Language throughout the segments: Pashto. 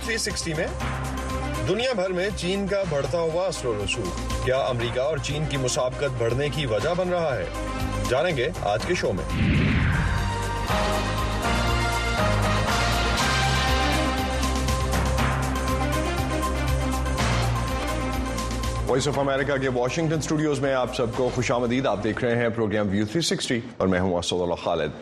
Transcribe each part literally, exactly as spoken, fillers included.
تھری سکسٹی میں دنیا بھر میں چین کا بڑھتا ہوا اثر و رسوخ کیا امریکہ اور چین کی مسابقت بڑھنے کی وجہ بن رہا ہے؟ جانیں گے آج کے شو میں۔ وائس آف امریکہ کے واشنگٹن اسٹوڈیوز میں آپ سب کو خوش آمدید۔ آپ دیکھ رہے ہیں پروگرام ویو تھری سکسٹی اور میں ہوں اسد اللہ خالد۔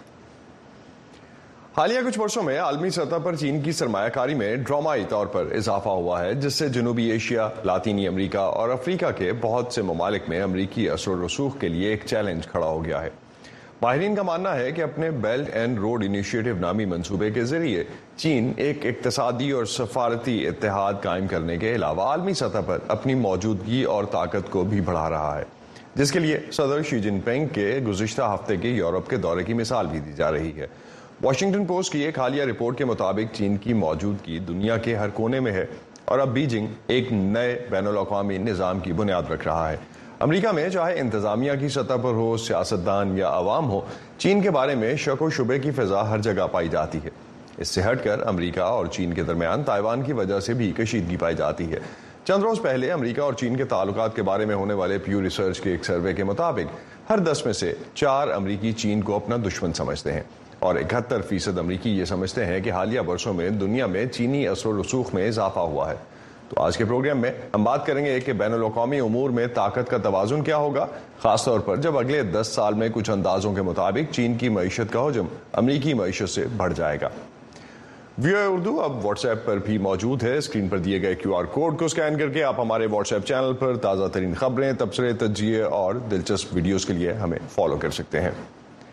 حالیہ کچھ برسوں میں عالمی سطح پر چین کی سرمایہ کاری میں ڈرامائی طور پر اضافہ ہوا ہے، جس سے جنوبی ایشیا، لاطینی امریکہ اور افریقہ کے بہت سے ممالک میں امریکی اثر و رسوخ کے لیے ایک چیلنج کھڑا ہو گیا ہے۔ ماہرین کا ماننا ہے کہ اپنے بیلٹ اینڈ روڈ انیشیٹو نامی منصوبے کے ذریعے چین ایک اقتصادی اور سفارتی اتحاد قائم کرنے کے علاوہ عالمی سطح پر اپنی موجودگی اور طاقت کو بھی بڑھا رہا ہے، جس کے لیے صدر شی جن پنگ کے گزشتہ ہفتے کے یورپ کے دورے کی مثال بھی دی جا رہی ہے۔ واشنگٹن پوسٹ کی ایک حالیہ رپورٹ کے مطابق چین کی موجودگی دنیا کے ہر کونے میں ہے اور اب بیجنگ ایک نئے بین الاقوامی نظام کی بنیاد رکھ رہا ہے۔ امریکہ میں چاہے انتظامیہ کی سطح پر ہو، سیاستدان یا عوام ہو، چین کے بارے میں شک و شبے کی فضا ہر جگہ پائی جاتی ہے۔ اس سے ہٹ کر امریکہ اور چین کے درمیان تائیوان کی وجہ سے بھی کشیدگی پائی جاتی ہے۔ چند روز پہلے امریکہ اور چین کے تعلقات کے بارے میں ہونے والے پیو ریسرچ کے ایک سروے کے مطابق ہر دس میں سے چار امریکی چین کو اپنا دشمن سمجھتے ہیں اور اکہتر فیصد امریکی یہ سمجھتے ہیں کہ حالیہ برسوں میں دنیا میں چینی اثر و رسوخ میں اضافہ ہوا ہے۔ تو آج کے پروگرام میں ہم بات کریں گے کہ بین الاقوامی امور میں طاقت کا توازن کیا ہوگا، خاص طور پر جب اگلے دس سال میں کچھ اندازوں کے مطابق چین کی معیشت کا حجم امریکی معیشت سے بڑھ جائے گا۔ ویو اردو اب واٹس ایپ پر بھی موجود ہے۔ اسکرین پر دیے گئے کیو آر کوڈ کو اسکین کر کے آپ ہمارے واٹس ایپ چینل پر تازہ ترین خبریں، تبصرے، تجزیے اور دلچسپ ویڈیوز کے لیے ہمیں فالو کر سکتے ہیں۔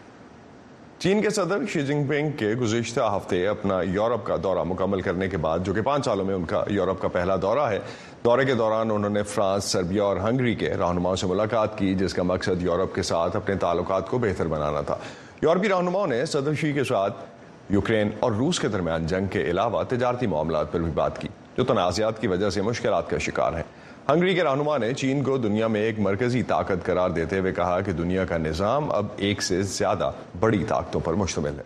چین کے صدر شی جن پنگ کے گزشتہ ہفتے اپنا یورپ کا دورہ مکمل کرنے کے بعد، جو کہ پانچ سالوں میں ان کا یورپ کا پہلا دورہ ہے، دورے کے دوران انہوں نے فرانس، سربیا اور ہنگری کے رہنماؤں سے ملاقات کی، جس کا مقصد یورپ کے ساتھ اپنے تعلقات کو بہتر بنانا تھا۔ یورپی رہنماؤں نے صدر شی کے ساتھ یوکرین اور روس کے درمیان جنگ کے علاوہ تجارتی معاملات پر بھی بات کی، جو تنازعات کی وجہ سے مشکلات کا شکار ہیں۔ ہنگری کے رہنما نے چین کو دنیا میں ایک مرکزی طاقت قرار دیتے ہوئے کہا کہ دنیا کا نظام اب ایک سے زیادہ بڑی طاقتوں پر مشتمل ہے۔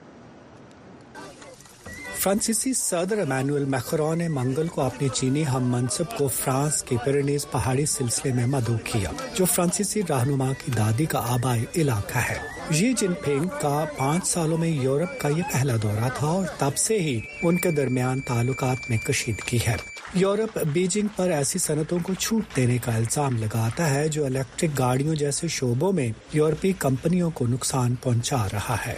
فرانسیسی صدر ایمانوئل میکرون نے منگل کو اپنی چینی ہم منصب کو فرانس کے پیرینیز پہاڑی سلسلے میں مدعو کیا، جو فرانسیسی رہنما کی دادی کا آبائی علاقہ ہے۔ شی جن پنگ کا پانچ سالوں میں یورپ کا یہ پہلا دورہ تھا اور تب سے ہی ان کے درمیان تعلقات میں کشیدگی ہے۔ یورپ بیجنگ پر ایسی صنعتوں کو چھوٹ دینے کا الزام لگاتا ہے جو الیکٹرک گاڑیوں جیسے شعبوں میں یورپی کمپنیوں کو نقصان پہنچا رہا ہے۔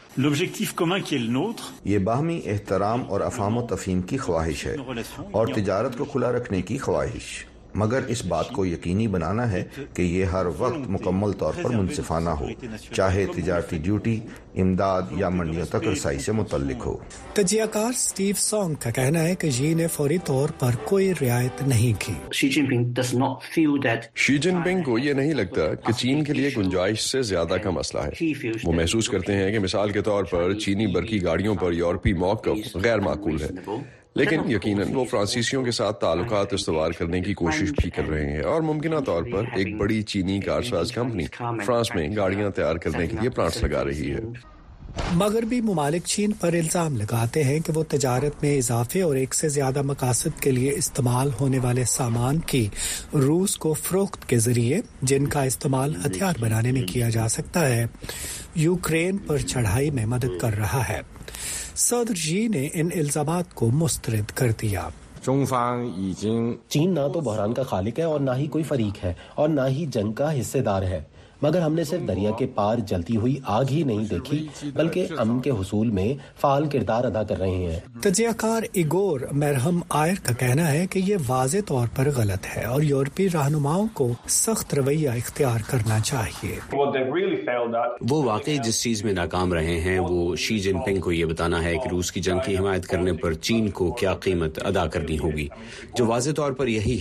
یہ باہمی احترام اور افہام و تفہیم کی خواہش ہے اور تجارت کو کھلا رکھنے کی خواہش، مگر اس بات کو یقینی بنانا ہے کہ یہ ہر وقت مکمل طور پر منصفانہ ہو، چاہے تجارتی ڈیوٹی، امداد یا منڈیوں تک رسائی سے متعلق ہو۔ تجزیہ کار اسٹیو سونگ کا کہنا ہے کہ شی نے فوری طور پر کوئی رعایت نہیں کی۔ شی جن پنگ کو یہ نہیں لگتا کہ چین کے لیے گنجائش سے زیادہ کا مسئلہ ہے۔ وہ محسوس کرتے ہیں کہ مثال کے طور پر چینی برقی گاڑیوں پر یورپی موقف غیر معقول ہے، لیکن یقیناً وہ فرانسیسیوں کے ساتھ تعلقات استوار کرنے کی کوشش بھی کر رہے ہیں اور ممکنہ طور پر ایک بڑی چینی کارساز کمپنی فرانس میں گاڑیاں تیار کرنے کے لیے پلانٹس لگا رہی ہے۔ مغربی ممالک چین پر الزام لگاتے ہیں کہ وہ تجارت میں اضافے اور ایک سے زیادہ مقاصد کے لیے استعمال ہونے والے سامان کی روس کو فروخت کے ذریعے، جن کا استعمال ہتھیار بنانے میں کیا جا سکتا ہے، یوکرین پر چڑھائی میں مدد کر رہا ہے۔ صدر شی نے ان الزامات کو مسترد کر دیا۔ چین نہ تو بحران کا خالق ہے اور نہ ہی کوئی فریق ہے اور نہ ہی جنگ کا حصے دار ہے، مگر ہم نے صرف دریا کے پار جلتی ہوئی آگ ہی نہیں دیکھی بلکہ امن کے حصول میں فعال کردار ادا کر رہے ہیں۔ تجزیہ کار ایگور مرہم آئر کا کہنا ہے کہ یہ واضح طور پر غلط ہے اور یورپی رہنماؤں کو سخت رویہ اختیار کرنا چاہیے۔ وہ واقعی جس چیز میں ناکام رہے ہیں وہ شی جن پنگ کو یہ بتانا ہے کہ روس کی جنگ کی حمایت کرنے پر چین کو کیا قیمت ادا کرنی ہوگی، جو واضح طور پر یہی ہے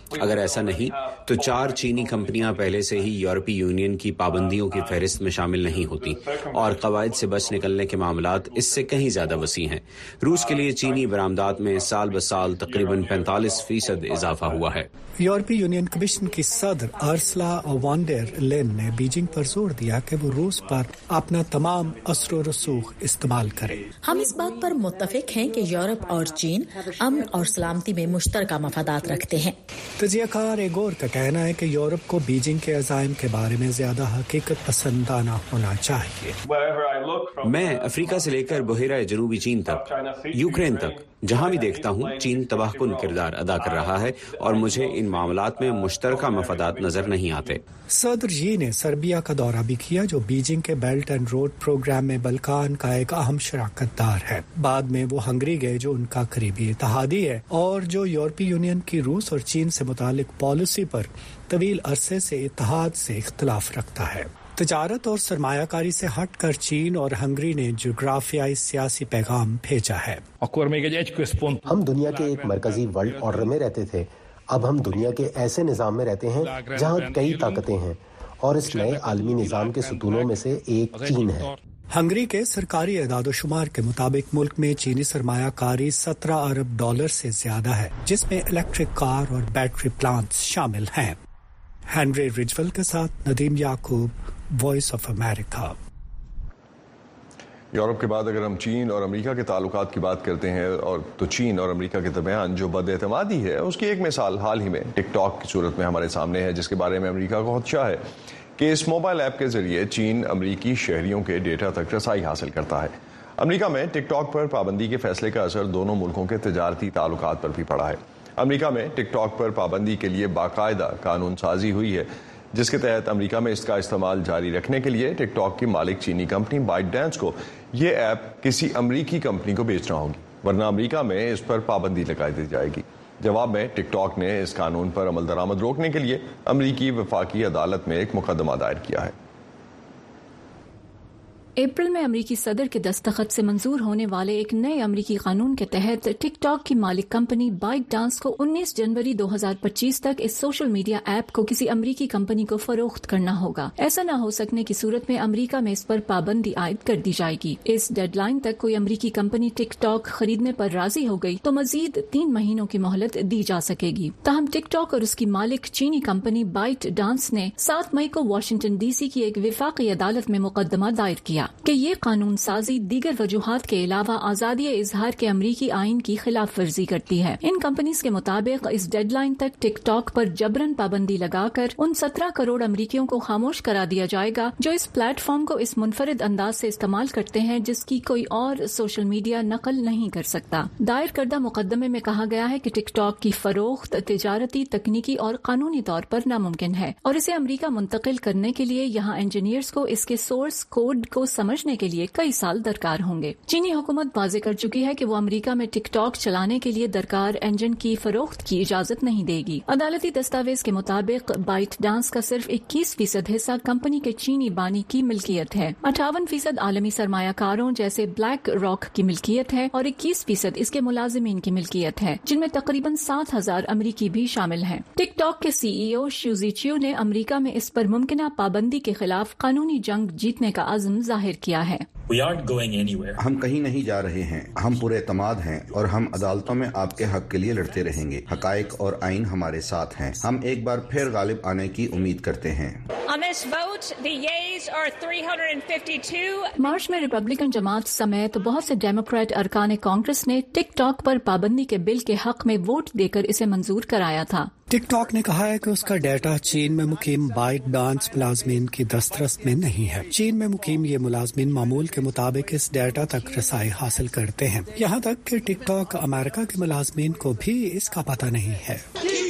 اگر ایسا نہیں تو چار چینی کمپنیاں پہلے سے ہی یورپی یونین کی پابندیوں کی فہرست میں شامل نہیں ہوتی اور قواعد سے بچ نکلنے کے معاملات اس سے کہیں زیادہ وسیع ہیں۔ روس کے لیے چینی برآمدات میں سال بہ سال تقریباً پینتالیس فیصد اضافہ ہوا ہے۔ یورپی یونین کمیشن کی صدر ارسلا وان ڈر لین نے بیجنگ پر زور دیا کہ وہ روس پر اپنا تمام اثر و رسوخ استعمال کرے۔ ہم اس بات پر متفق ہیں کہ یورپ اور چین امن اور سلامتی میں مشترکہ مفادات رکھتے ہیں۔ تجزیہ کار ایگور کا کہنا ہے کہ یورپ کو بیجنگ کے عزائم کے بارے میں زیادہ حقیقت پسندانہ ہونا چاہیے۔ میں افریقہ سے لے کر بحیرہ جنوبی چین تک، یوکرین تک جہاں بھی دیکھتا ہوں چین تباہ کن کردار ادا کر رہا ہے اور مجھے ان معاملات میں مشترکہ مفادات نظر نہیں آتے۔ صدر جی نے سربیا کا دورہ بھی کیا جو بیجنگ کے بیلٹ اینڈ روڈ پروگرام میں بلکان کا ایک اہم شراکت دار ہے۔ بعد میں وہ ہنگری گئے جو ان کا قریبی اتحادی ہے اور جو یورپی یونین کی روس اور چین سے متعلق پالیسی پر طویل عرصے سے اتحاد سے اختلاف رکھتا ہے۔ تجارت اور سرمایہ کاری سے ہٹ کر چین اور ہنگری نے جغرافیائی سیاسی پیغام بھیجا ہے۔ ہم دنیا کے ایک مرکزی ورلڈ آرڈر میں رہتے تھے، اب ہم دنیا کے ایسے نظام میں رہتے ہیں جہاں کئی طاقتیں ہیں اور اس نئے عالمی نظام کے ستونوں میں سے ایک چین ہے۔ ہنگری کے سرکاری اعداد و شمار کے مطابق ملک میں چینی سرمایہ کاری سترہ ارب ڈالر سے زیادہ ہے، جس میں الیکٹرک کار اور بیٹری پلانٹس شامل ہیں۔ ہنری رجول کے ساتھ ندیم یعقوب، وائس آف امریکہ۔ یورپ کے بعد اگر ہم چین اور امریکہ کے تعلقات کی بات کرتے ہیں اور تو چین اور امریکہ کے درمیان جو بد اعتمادی ہے اس کی ایک مثال حال ہی میں ٹک ٹاک کی صورت میں ہمارے سامنے ہے، جس کے بارے میں امریکہ کو خدشہ ہے کہ اس موبائل ایپ کے ذریعے چین امریکی شہریوں کے ڈیٹا تک رسائی حاصل کرتا ہے۔ امریکہ میں ٹک ٹاک پر پابندی کے فیصلے کا اثر دونوں ملکوں کے تجارتی تعلقات پر بھی پڑا ہے۔ امریکہ میں ٹک ٹاک پر پابندی کے لیے باقاعدہ قانون سازی ہوئی ہے، جس کے تحت امریکہ میں اس کا استعمال جاری رکھنے کے لیے ٹک ٹاک کی مالک چینی کمپنی بائٹ ڈانس کو یہ ایپ کسی امریکی کمپنی کو بیچنا ہوگی، ورنہ امریکہ میں اس پر پابندی لگا دی جائے گی۔ جواب میں ٹک ٹاک نے اس قانون پر عمل درآمد روکنے کے لیے امریکی وفاقی عدالت میں ایک مقدمہ دائر کیا ہے۔ اپریل میں امریکی صدر کے دستخط سے منظور ہونے والے ایک نئے امریکی قانون کے تحت ٹک ٹاک کی مالک کمپنی بائٹ ڈانس کو انیس جنوری دو ہزار پچیس تک اس سوشل میڈیا ایپ کو کسی امریکی کمپنی کو فروخت کرنا ہوگا۔ ایسا نہ ہو سکنے کی صورت میں امریکہ میں اس پر پابندی عائد کر دی جائے گی۔ اس ڈیڈ لائن تک کوئی امریکی کمپنی ٹک ٹاک خریدنے پر راضی ہو گئی تو مزید تین مہینوں کی مہلت دی جا سکے گی۔ تاہم ٹک ٹاک اور اس کی مالک چینی کمپنی بائٹ ڈانس نے سات مئی کو واشنگٹن ڈی سی کی ایک وفاقی عدالت میں مقدمہ دائر کیا کہ یہ قانون سازی دیگر وجوہات کے علاوہ آزادی اظہار کے امریکی آئین کی خلاف ورزی کرتی ہے۔ ان کمپنیز کے مطابق اس ڈیڈ لائن تک ٹک ٹاک پر جبرن پابندی لگا کر ان سترہ کروڑ امریکیوں کو خاموش کرا دیا جائے گا جو اس پلیٹ فارم کو اس منفرد انداز سے استعمال کرتے ہیں جس کی کوئی اور سوشل میڈیا نقل نہیں کر سکتا۔ دائر کردہ مقدمے میں کہا گیا ہے کہ ٹک ٹاک کی فروخت تجارتی، تکنیکی اور قانونی طور پر ناممکن ہے اور اسے امریکہ منتقل کرنے کے لیے یہاں انجینئرز کو اس کے سورس کوڈ کو سمجھنے کے لیے کئی سال درکار ہوں گے۔ چینی حکومت واضح کر چکی ہے کہ وہ امریکہ میں ٹک ٹاک چلانے کے لیے درکار انجن کی فروخت کی اجازت نہیں دے گی۔ عدالتی دستاویز کے مطابق بائٹ ڈانس کا صرف اکیس فیصد حصہ کمپنی کے چینی بانی کی ملکیت ہے، اٹھاون فیصد عالمی سرمایہ کاروں جیسے بلیک راک کی ملکیت ہے اور اکیس فیصد اس کے ملازمین کی ملکیت ہے جن میں تقریباً سات ہزار امریکی بھی شامل ہیں۔ ٹک ٹاک کے سی ای او شیوزی چیو نے امریکہ میں اس پر ممکنہ پابندی کے خلاف قانونی جنگ جیتنے کا عزم ظاہر کیا ہے۔ ہم کہیں نہیں جا رہے ہیں، ہم پورے اعتماد ہیں اور ہم عدالتوں میں آپ کے حق کے لیے لڑتے رہیں گے۔ حقائق اور آئین ہمارے ساتھ ہیں، ہم ایک بار پھر غالب آنے کی امید کرتے ہیں۔ مارچ میں ریپبلکن جماعت سمیت بہت سے ڈیموکریٹ ارکان کانگریس نے ٹک ٹاک پر پابندی کے بل کے حق میں ووٹ دے کر اسے منظور کرایا تھا۔ ٹک ٹاک نے کہا ہے کہ اس کا ڈیٹا چین میں مقیم بائٹ ڈانس ملازمین کی دسترس میں نہیں ہے۔ چین میں مقیم یہ ملازمین معمول کے مطابق اس ڈیٹا تک رسائی حاصل کرتے ہیں، یہاں تک کہ ٹک ٹاک امریکہ کے ملازمین کو بھی اس کا پتہ نہیں ہے۔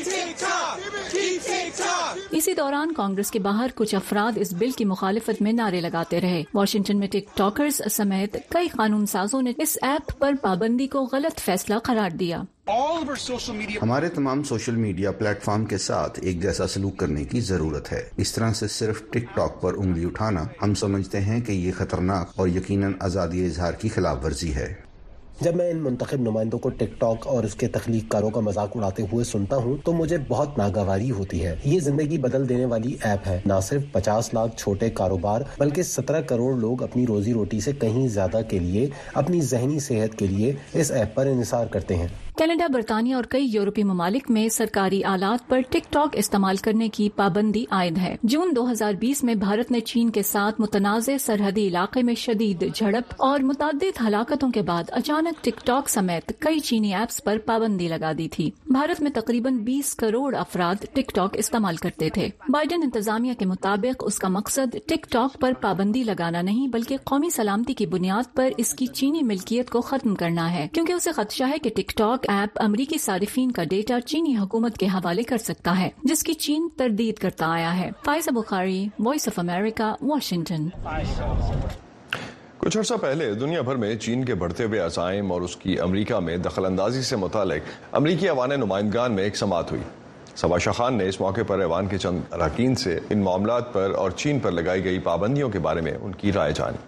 اسی دوران کانگریس کے باہر کچھ افراد اس بل کی مخالفت میں نعرے لگاتے رہے۔ واشنگٹن میں ٹک ٹاکرز سمیت کئی قانون سازوں نے اس ایپ پر پابندی کو غلط فیصلہ قرار دیا۔ ہمارے تمام سوشل میڈیا پلیٹ فارم کے ساتھ ایک جیسا سلوک کرنے کی ضرورت ہے۔ اس طرح سے صرف ٹک ٹاک پر انگلی اٹھانا، ہم سمجھتے ہیں کہ یہ خطرناک اور یقیناً آزادی اظہار کی خلاف ورزی ہے۔ جب میں ان منتخب نمائندوں کو ٹک ٹاک اور اس کے تخلیق کاروں کا مذاق اڑاتے ہوئے سنتا ہوں تو مجھے بہت ناگواری ہوتی ہے. یہ زندگی بدل دینے والی ایپ ہے. نہ صرف پچاس لاکھ چھوٹے کاروبار بلکہ سترہ کروڑ لوگ اپنی روزی روٹی سے کہیں زیادہ کے لیے اپنی ذہنی صحت کے لیے اس ایپ پر انحصار کرتے ہیں. کینیڈا، برطانیہ اور کئی یورپی ممالک میں سرکاری آلات پر ٹک ٹاک استعمال کرنے کی پابندی عائد ہے. جون دو ہزار بیس میں بھارت نے چین کے ساتھ متنازع سرحدی علاقے میں شدید جھڑپ اور متعدد ہلاکتوں کے بعد اچانک ٹک ٹاک سمیت کئی چینی ایپس پر پابندی لگا دی تھی. بھارت میں تقریباً بیس کروڑ افراد ٹک ٹاک استعمال کرتے تھے. بائیڈن انتظامیہ کے مطابق اس کا مقصد ٹک ٹاک پر پابندی لگانا نہیں بلکہ قومی سلامتی کی بنیاد پر اس کی چینی ملکیت کو ختم کرنا ہے، کیونکہ اسے خدشہ ہے کہ ٹک ٹاک ایپ امریکی صارفین کا ڈیٹا چینی حکومت کے حوالے کر سکتا ہے، جس کی چین تردید کرتا آیا ہے. فائزہ بخاری، وائس آف امریکہ، واشنگٹن. کچھ عرصہ پہلے دنیا بھر میں چین کے بڑھتے ہوئے عزائم اور اس کی امریکہ میں دخل اندازی سے متعلق امریکی ایوان نمائندگان میں ایک سماعت ہوئی. سبا شاہ خان نے اس موقع پر ایوان کے چند اراکین سے ان معاملات پر اور چین پر لگائی گئی پابندیوں کے بارے میں ان کی رائے جانی.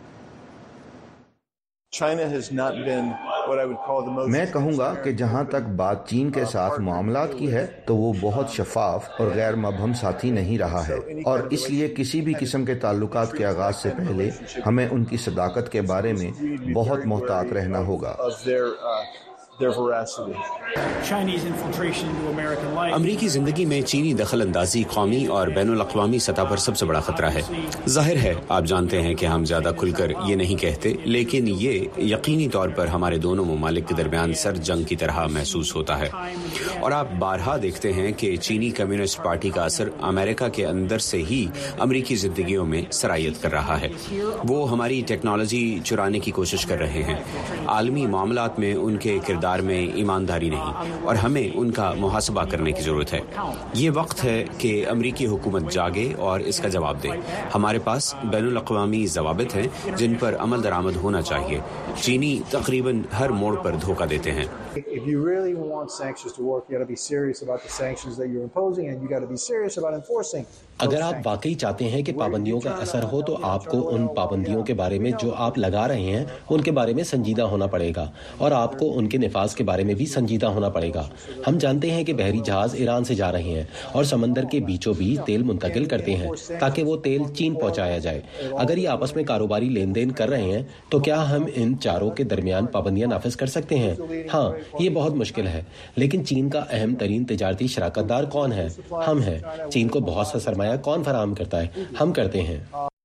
میں کہوں گا کہ جہاں تک بات چین کے ساتھ معاملات کی ہے تو وہ بہت شفاف اور غیر مبہم ساتھی نہیں رہا ہے، اور اس لیے کسی بھی قسم کے تعلقات کے آغاز سے پہلے ہمیں ان کی صداقت کے بارے میں بہت محتاط رہنا ہوگا. امریکی زندگی میں چینی دخل اندازی قومی اور بین الاقوامی سطح پر سب سے بڑا خطرہ ہے. ظاہر ہے آپ جانتے ہیں کہ ہم زیادہ کھل کر یہ نہیں کہتے، لیکن یہ یقینی طور پر ہمارے دونوں ممالک کے درمیان سر جنگ کی طرح محسوس ہوتا ہے. اور آپ بارہا دیکھتے ہیں کہ چینی کمیونسٹ پارٹی کا اثر امریکہ کے اندر سے ہی امریکی زندگیوں میں سرایت کر رہا ہے. وہ ہماری ٹیکنالوجی چرانے کی کوشش کر رہے ہیں. عالمی معاملات میں ان کے کردار میں ایمانداری نہیں، اور ہمیں ان کا محاسبہ کرنے کی ضرورت ہے. یہ وقت ہے کہ امریکی حکومت جاگے اور اس کا جواب دے. ہمارے پاس بین الاقوامی ضوابط ہیں جن پر عمل درآمد ہونا چاہیے. چینی تقریباً ہر موڑ پر دھوکہ دیتے ہیں. اگر آپ واقعی چاہتے ہیں کہ پابندیوں کا اثر ہو تو آپ کو ان پابندیوں کے بارے میں جو آپ لگا رہے ہیں ان کے بارے میں سنجیدہ ہونا پڑے گا، اور آپ کو ان کے نفاذ کے بارے میں بھی سنجیدہ ہونا پڑے گا. ہم جانتے ہیں کہ بحری جہاز ایران سے جا رہے ہیں اور سمندر کے بیچوں بیچ تیل منتقل کرتے ہیں تاکہ وہ تیل چین پہنچایا جائے. اگر یہ آپس میں کاروباری لین دین کر رہے ہیں تو کیا ہم ان چاروں کے درمیان پابندیاں نافذ کر سکتے ہیں؟ ہاں، یہ بہت مشکل ہے. لیکن چین کا اہم ترین تجارتی شراکت دار کون ہے؟ ہم ہیں. چین کو بہت سا سرمایہ کون فراہم کرتا ہے؟ ہم کرتے ہیں.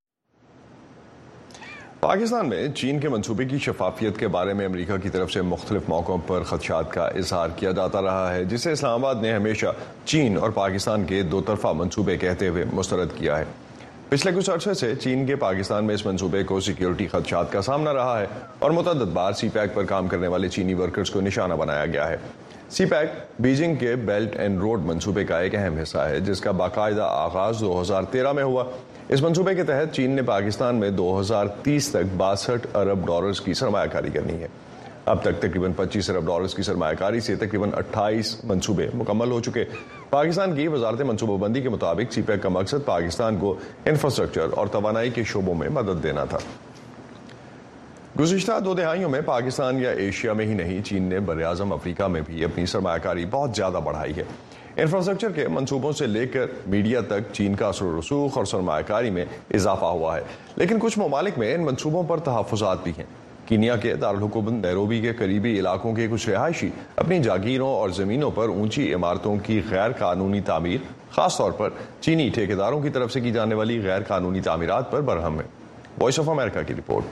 پاکستان میں چین کے منصوبے کی شفافیت کے بارے میں امریکہ کی طرف سے مختلف موقعوں پر خدشات کا اظہار کیا جاتا رہا ہے، جسے اسلام آباد نے ہمیشہ چین اور پاکستان کے دو طرفہ منصوبے کہتے ہوئے مسترد کیا ہے. پچھلے کچھ عرصے سے چین کے پاکستان میں اس منصوبے کو سیکیورٹی خدشات کا سامنا رہا ہے اور متعدد بار سی پیک پر کام کرنے والے چینی ورکرز کو نشانہ بنایا گیا ہے. سی پیک بیجنگ کے بیلٹ اینڈ روڈ منصوبے کا ایک اہم حصہ ہے جس کا باقاعدہ آغاز دو ہزار تیرہ میں ہوا. اس منصوبے کے تحت چین نے پاکستان میں دو ہزار تیس تک باسٹھ ارب ڈالرز کی سرمایہ کاری کرنی ہے. اب تک تقریباً پچیس ارب ڈالرز کی سرمایہ کاری سے تقریباً اٹھائیس منصوبے مکمل ہو چکے. پاکستان کی وزارت منصوبہ بندی کے مطابق سی پیک کا مقصد پاکستان کو انفراسٹرکچر اور توانائی کے شعبوں میں مدد دینا تھا. گزشتہ دو دہائیوں میں پاکستان یا ایشیا میں ہی نہیں، چین نے براعظم افریقہ میں بھی اپنی سرمایہ کاری بہت زیادہ بڑھائی ہے. انفراسٹرکچر کے منصوبوں سے لے کر میڈیا تک چین کا اثر و رسوخ اور سرمایہ کاری میں اضافہ ہوا ہے. لیکن کچھ ممالک میں ان منصوبوں پر تحفظات بھی ہیں. کینیا کے دارالحکومت نیروبی کے قریبی علاقوں کے کچھ رہائشی اپنی جاگیروں اور زمینوں پر اونچی عمارتوں کی غیر قانونی تعمیر، خاص طور پر چینی ٹھیکیداروں کی طرف سے کی جانے والی غیر قانونی تعمیرات پر برہم ہیں. وائس آف امریکہ کی رپورٹ.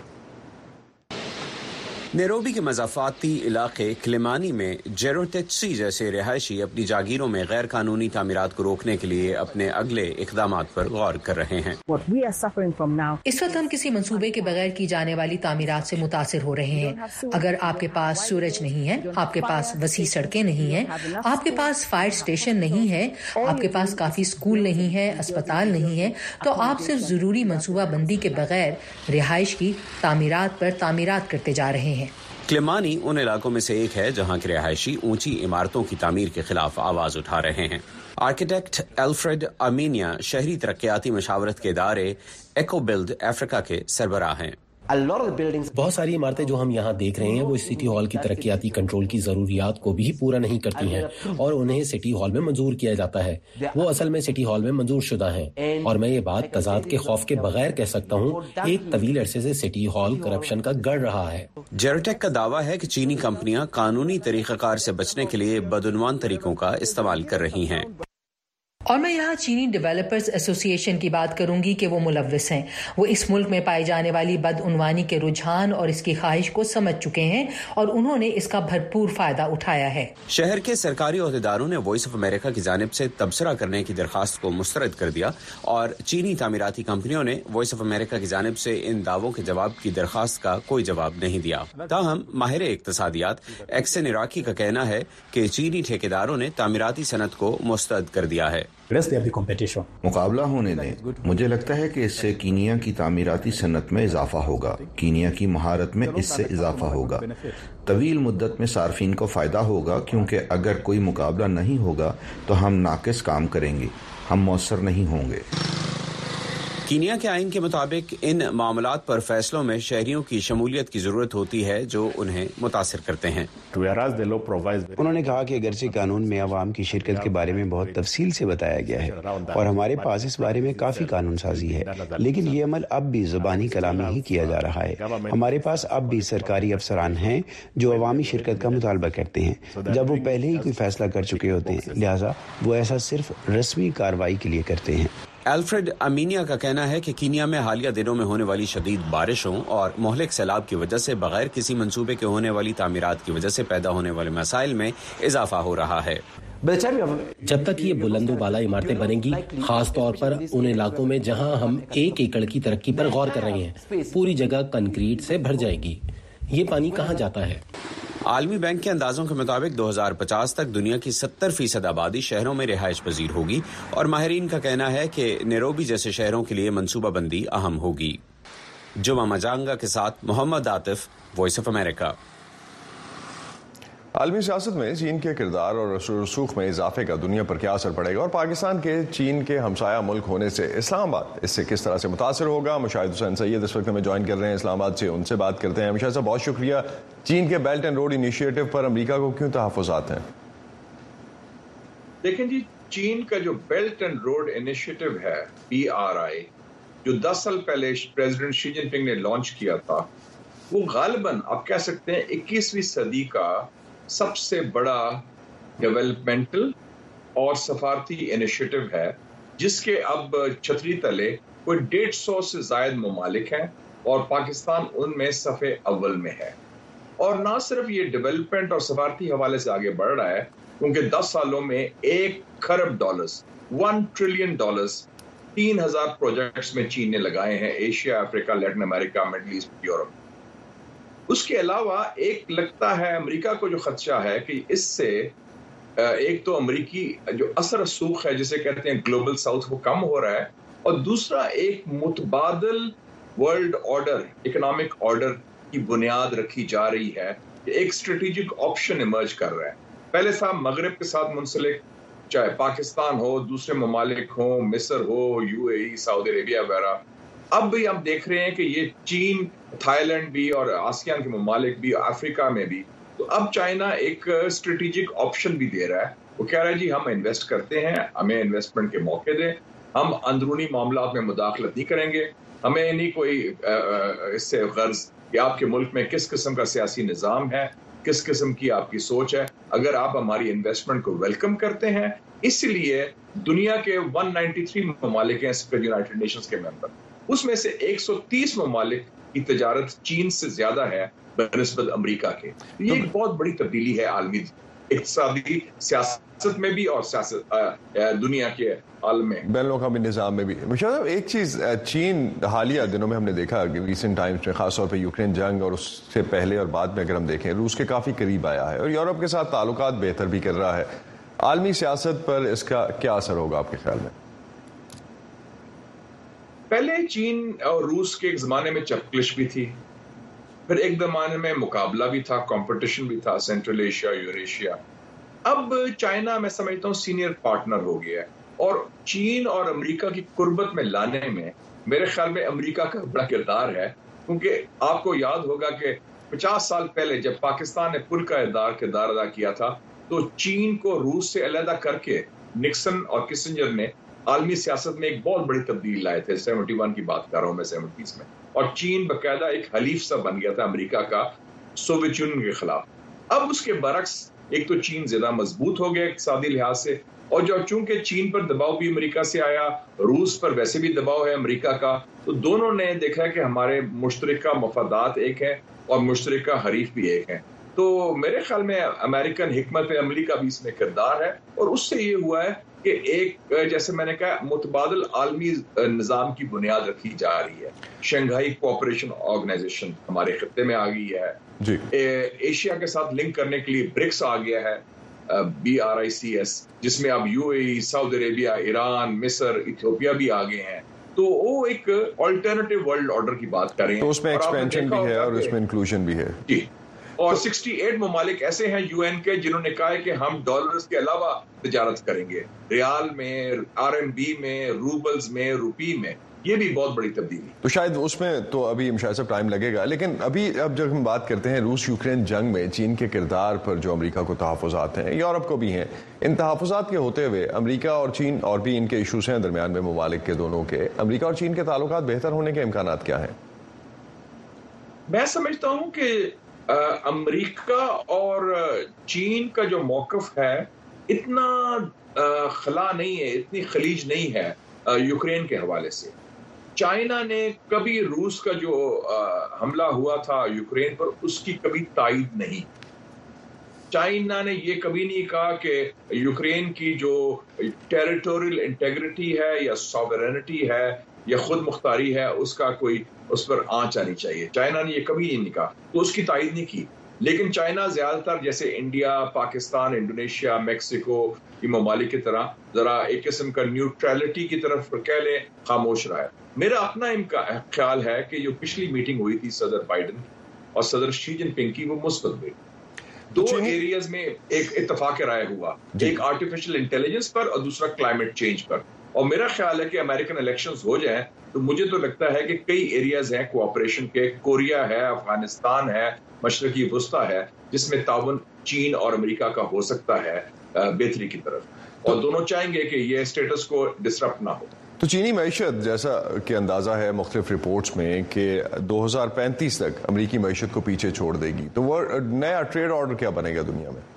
نیروبی کے مضافاتی علاقے کلیمانی میں جیروٹیچسی جیسے رہائشی اپنی جاگیروں میں غیر قانونی تعمیرات کو روکنے کے لیے اپنے اگلے اقدامات پر غور کر رہے ہیں. اس وقت ہم کسی منصوبے کے بغیر کی جانے والی تعمیرات سے متاثر ہو رہے ہیں. اگر آپ کے پاس سورج نہیں ہے، آپ کے پاس وسیع سڑکیں نہیں ہیں، آپ کے پاس فائر اسٹیشن نہیں ہے، آپ کے پاس کافی اسکول نہیں ہے، اسپتال نہیں ہے، تو آپ صرف ضروری منصوبہ بندی کے بغیر رہائش کی تعمیرات پر تعمیرات کرتے جا رہے ہیں. کلیمانی ان علاقوں میں سے ایک ہے جہاں کے رہائشی اونچی عمارتوں کی تعمیر کے خلاف آواز اٹھا رہے ہیں. آرکیٹیکٹ الفریڈ آرمینیا شہری ترقیاتی مشاورت کے ادارے ایکو بلڈ افریقہ کے سربراہ ہیں. بہت ساری عمارتیں جو ہم یہاں دیکھ رہے ہیں وہ اس سٹی ہال کی ترقیاتی کنٹرول کی ضروریات کو بھی پورا نہیں کرتی ہیں اور انہیں سٹی ہال میں منظور کیا جاتا ہے. وہ اصل میں سٹی ہال میں منظور شدہ ہیں اور میں یہ بات تضاد کے خوف کے بغیر کہہ سکتا ہوں ایک طویل عرصے سے سٹی ہال کرپشن کا گڑھ رہا ہے. جیروٹیک کا دعویٰ ہے کہ چینی کمپنیاں قانونی طریقہ کار سے بچنے کے لیے بدعنوان طریقوں کا استعمال کر رہی ہیں. اور میں یہاں چینی ڈیولپرز ایسوسی ایشن کی بات کروں گی کہ وہ ملوث ہیں. وہ اس ملک میں پائی جانے والی بدعنوانی کے رجحان اور اس کی خواہش کو سمجھ چکے ہیں اور انہوں نے اس کا بھرپور فائدہ اٹھایا ہے. شہر کے سرکاری عہدیداروں نے وائس آف امریکہ کی جانب سے تبصرہ کرنے کی درخواست کو مسترد کر دیا اور چینی تعمیراتی کمپنیوں نے وائس آف امریکہ کی جانب سے ان دعووں کے جواب کی درخواست کا کوئی جواب نہیں دیا. تاہم ماہر اقتصادیات ایکسن عراقی کا کہنا ہے کہ چینی ٹھیکیداروں نے تعمیراتی صنعت کو مسترد کر دیا ہے. مقابلہ ہونے دیں. مجھے لگتا ہے کہ اس سے کینیا کی تعمیراتی صنعت میں اضافہ ہوگا. کینیا کی مہارت میں اس سے اضافہ ہوگا. طویل مدت میں صارفین کو فائدہ ہوگا کیونکہ اگر کوئی مقابلہ نہیں ہوگا تو ہم ناقص کام کریں گے, ہم مؤثر نہیں ہوں گے. کینیا کے آئین کے مطابق ان معاملات پر فیصلوں میں شہریوں کی شمولیت کی ضرورت ہوتی ہے جو انہیں متاثر کرتے ہیں. انہوں نے کہا کہ اگرچہ قانون میں عوام کی شرکت کے بارے میں بہت تفصیل سے بتایا گیا ہے اور ہمارے پاس اس بارے میں کافی قانون سازی ہے, لیکن یہ عمل اب بھی زبانی کلام میں ہی کیا جا رہا ہے. ہمارے پاس اب بھی سرکاری افسران ہیں جو عوامی شرکت کا مطالبہ کرتے ہیں جب وہ پہلے ہی کوئی فیصلہ کر چکے ہوتے ہیں, لہٰذا وہ ایسا صرف رسمی کارروائی کے لیے کرتے ہیں. الفریڈ امینیا کا کہنا ہے کہ کینیا میں حالیہ دنوں میں ہونے والی شدید بارشوں اور مہلک سیلاب کی وجہ سے بغیر کسی منصوبے کے ہونے والی تعمیرات کی وجہ سے پیدا ہونے والے مسائل میں اضافہ ہو رہا ہے. جب تک یہ بلند و بالا عمارتیں بنیں گی, خاص طور پر ان علاقوں میں جہاں ہم ایک ایکڑ کی ترقی پر غور کر رہے ہیں, پوری جگہ کنکریٹ سے بھر جائے گی. یہ پانی کہاں جاتا ہے؟ عالمی بینک کے اندازوں کے مطابق دو ہزار پچاس تک دنیا کی ستر فیصد آبادی شہروں میں رہائش پذیر ہوگی اور ماہرین کا کہنا ہے کہ نیروبی جیسے شہروں کے لیے منصوبہ بندی اہم ہوگی. جمعہ مجانگا کے ساتھ محمد عاطف, وائس آف امریکہ. عالمی سیاست میں چین کے کردار اور رسوخ میں اضافے کا دنیا پر کیا اثر پڑے گا اور پاکستان کے چین کے ہمسایہ ملک ہونے سے اسلام آباد اس سے کس طرح سے متاثر ہوگا؟ مشاہد حسین سید اس وقت ہمیں جوائن کر رہے ہیں اسلام آباد سے, ان سے بات کرتے ہیں. مشاہد صاحب بہت شکریہ. چین کے بیلٹ اینڈ روڈ انیشیٹو پر امریکہ کو کیوں تحفظات ہیں؟ دیکھیں جی, چین کا جو بیلٹ اینڈ روڈ انیشیٹو ہے بی آر آئی, جو دس سال پہلے پریزیڈنٹ شی جن پنگ نے لانچ کیا تھا, وہ غالباً آپ کہہ سکتے ہیں اکیسویں صدی کا سب سے بڑا ڈیولپمنٹل اور سفارتی انیشیٹو ہے, جس کے اب چھتری تلے کوئی ڈیڑھ سو سے زائد ممالک ہیں اور پاکستان ان میں صفحے اول میں ہے. اور نہ صرف یہ ڈیولپمنٹ اور سفارتی حوالے سے آگے بڑھ رہا ہے, کیونکہ دس سالوں میں ایک خرب ڈالرز ون ٹریلین ڈالرز تین ہزار پروجیکٹس میں چین نے لگائے ہیں, ایشیا, افریقہ, لیٹن امریکہ, مڈل ایسٹ, یورپ. اس کے علاوہ ایک لگتا ہے امریکہ کو جو خدشہ ہے کہ اس سے ایک تو امریکی جو اثر رسوخ ہے جسے کہتے ہیں گلوبل ساؤتھ وہ کم ہو رہا ہے, اور دوسرا ایک متبادل ورلڈ آرڈر, اکنامک آرڈر کی بنیاد رکھی جا رہی ہے, ایک اسٹریٹجک آپشن ایمرج کر رہا ہے. پہلے صاحب مغرب کے ساتھ منسلک, چاہے پاکستان ہو, دوسرے ممالک ہوں, مصر ہو, یو اے ای, سعودی عربیہ وغیرہ. اب بھی ہم دیکھ رہے ہیں کہ یہ چین, تھائی لینڈ بھی اور آسیان کے ممالک بھی, افریقہ میں بھی. تو اب چائنا ایک اسٹریٹجک آپشن بھی دے رہا ہے. وہ کہہ رہا ہے جی ہم انویسٹ کرتے ہیں, ہمیں انویسٹمنٹ کے موقع دیں, ہم اندرونی معاملات میں مداخلت نہیں کریں گے, ہمیں نہیں کوئی اس سے غرض کہ آپ کے ملک میں کس قسم کا سیاسی نظام ہے, کس قسم کی آپ کی سوچ ہے. اگر آپ ہماری انویسٹمنٹ کو ویلکم کرتے ہیں, اس لیے دنیا کے ایک سو ترانوے ممالک ہیں یونائٹڈ نیشنز کے ممبر, اس میں سے ایک سو تیس ممالک کی تجارت چین سے زیادہ ہے بنسبت امریکہ کے. یہ ایک بہت بڑی تبدیلی ہے عالمی اقتصادی سیاست میں بھی اور سیاست دنیا کے عالم میں, بین الاقوامی نظام میں بھی. مشاہد ایک چیز, چین حالیہ دنوں میں ہم نے دیکھا کہ ریسنٹ ٹائمز میں خاص طور پہ یوکرین جنگ اور اس سے پہلے اور بعد میں اگر ہم دیکھیں روس کے کافی قریب آیا ہے اور یورپ کے ساتھ تعلقات بہتر بھی کر رہا ہے. عالمی سیاست پر اس کا کیا اثر ہوگا آپ کے خیال میں؟ پہلے چین اور روس کے ایک زمانے میں چپکلش بھی تھی, پھر ایک زمانے میں مقابلہ بھی تھا, کمپٹیشن بھی تھا, سینٹرل ایشیا, یوریشیا. اب چائنا میں سمجھتا ہوں سینئر پارٹنر ہو گیا ہے, اور چین اور امریکہ کی قربت میں لانے میں میرے خیال میں امریکہ کا بڑا کردار ہے, کیونکہ آپ کو یاد ہوگا کہ پچاس سال پہلے جب پاکستان نے پل کا کردار ادا کیا تھا تو چین کو روس سے علیحدہ کر کے نکسن اور کسنجر نے عالمی سیاست میں ایک بہت بڑی تبدیلی لائے تھے. سیونٹی ون کی بات کر رہا ہوں میں, سیونٹیز میں. اور چین باقاعدہ ایک حلیف سا بن گیا تھا امریکہ کا سوویت یونین کے خلاف. اب اس کے برعکس ایک تو چین زیادہ مضبوط ہو گیا اقتصادی لحاظ سے, اور جو چونکہ چین پر دباؤ بھی امریکہ سے آیا, روس پر ویسے بھی دباؤ ہے امریکہ کا, تو دونوں نے دیکھا کہ ہمارے مشترکہ مفادات ایک ہیں اور مشترکہ حریف بھی ایک ہیں. تو میرے خیال میں امریکن حکمت عملی کا بھی اس میں کردار ہے, اور اس سے یہ ہوا ہے کہ ایک جیسے میں نے کہا متبادل عالمی نظام کی بنیاد رکھی جا رہی ہے. شنگھائی کوآپریشن آرگنائزیشن ہمارے خطے میں آ گئی ہے جی. ایشیا کے ساتھ لنک کرنے کے لیے برکس آ گیا ہے, بی آر آئی سی ایس, جس میں اب یو اے ای, سعودی عربیہ, ایران, مصر, ایتھوپیا بھی آ گئے ہیں. تو وہ ایک آلٹرنیٹو ورلڈ آرڈر کی بات کریں, تو اس میں ایکسپینشن بھی ہے اور اس میں انکلوژن بھی ہے جی. اور سکسٹی ایٹ ممالک ایسے ہیں یو این کے جنہوں نے کہا ہے کہ ہم ڈالرز کے علاوہ تجارت کریں گے, ریال میں, آر ایم بی میں, روبلز میں, روپی میں. یہ بھی بہت بڑی تبدیلی. تو شاید اس میں تو ابھی شاید صاحب ٹائم لگے گا, لیکن ابھی اب جب ہم بات کرتے ہیں روس یوکرین جنگ میں چین کے کردار پر جو امریکہ کو تحفظات ہیں, یورپ کو بھی ہیں, ان تحفظات کے ہوتے ہوئے امریکہ اور چین اور بھی ان کے ایشوز ہیں درمیان میں ممالک کے دونوں کے, امریکہ اور چین کے تعلقات بہتر ہونے کے امکانات کیا ہیں؟ میں سمجھتا ہوں کہ امریکہ اور چین کا جو موقف ہے اتنا خلا نہیں ہے, اتنی خلیج نہیں ہے یوکرین کے حوالے سے. چائنا نے کبھی روس کا جو حملہ ہوا تھا یوکرین پر اس کی کبھی تائید نہیں. چائنا نے یہ کبھی نہیں کہا کہ یوکرین کی جو ٹیریٹوریل انٹیگریٹی ہے یا ساورینٹی ہے یا خود مختاری ہے اس کا کوئی اس پر آنچ آنی چاہیے. چائنا نے یہ کبھی نہیں کہا, تو اس کی تائید نہیں کی. لیکن چائنا زیادہ تر جیسے انڈیا, پاکستان, انڈونیشیا, میکسیکو کی ممالک کی طرح ذرا ایک قسم کا نیوٹرلٹی کی طرف کہہ لیں خاموش رہا ہے. میرا اپنا خیال ہے کہ جو پچھلی میٹنگ ہوئی تھی صدر بائیڈن اور صدر شی جن پنگ کی, وہ مثبت ہوئی. دو ایریاز میں ایک اتفاق رائے ہوا, ایک آرٹیفیشل انٹیلیجنس پر اور دوسرا کلائمیٹ چینج پر. اور میرا خیال ہے کہ امریکن الیکشنز ہو جائیں تو مجھے تو لگتا ہے کہ کئی ایریاز ہیں کوآپریشن کے, کوریا ہے, افغانستان ہے, مشرقی وسطیٰ ہے, جس میں تعاون چین اور امریکہ کا ہو سکتا ہے بہتری کی طرف, اور دونوں چاہیں گے کہ یہ اسٹیٹس کو ڈسرپٹ نہ ہو. تو چینی معیشت جیسا کہ اندازہ ہے مختلف رپورٹس میں کہ دو ہزار پینتیس تک امریکی معیشت کو پیچھے چھوڑ دے گی, تو وہ نیا ٹریڈ آرڈر کیا بنے گا دنیا میں؟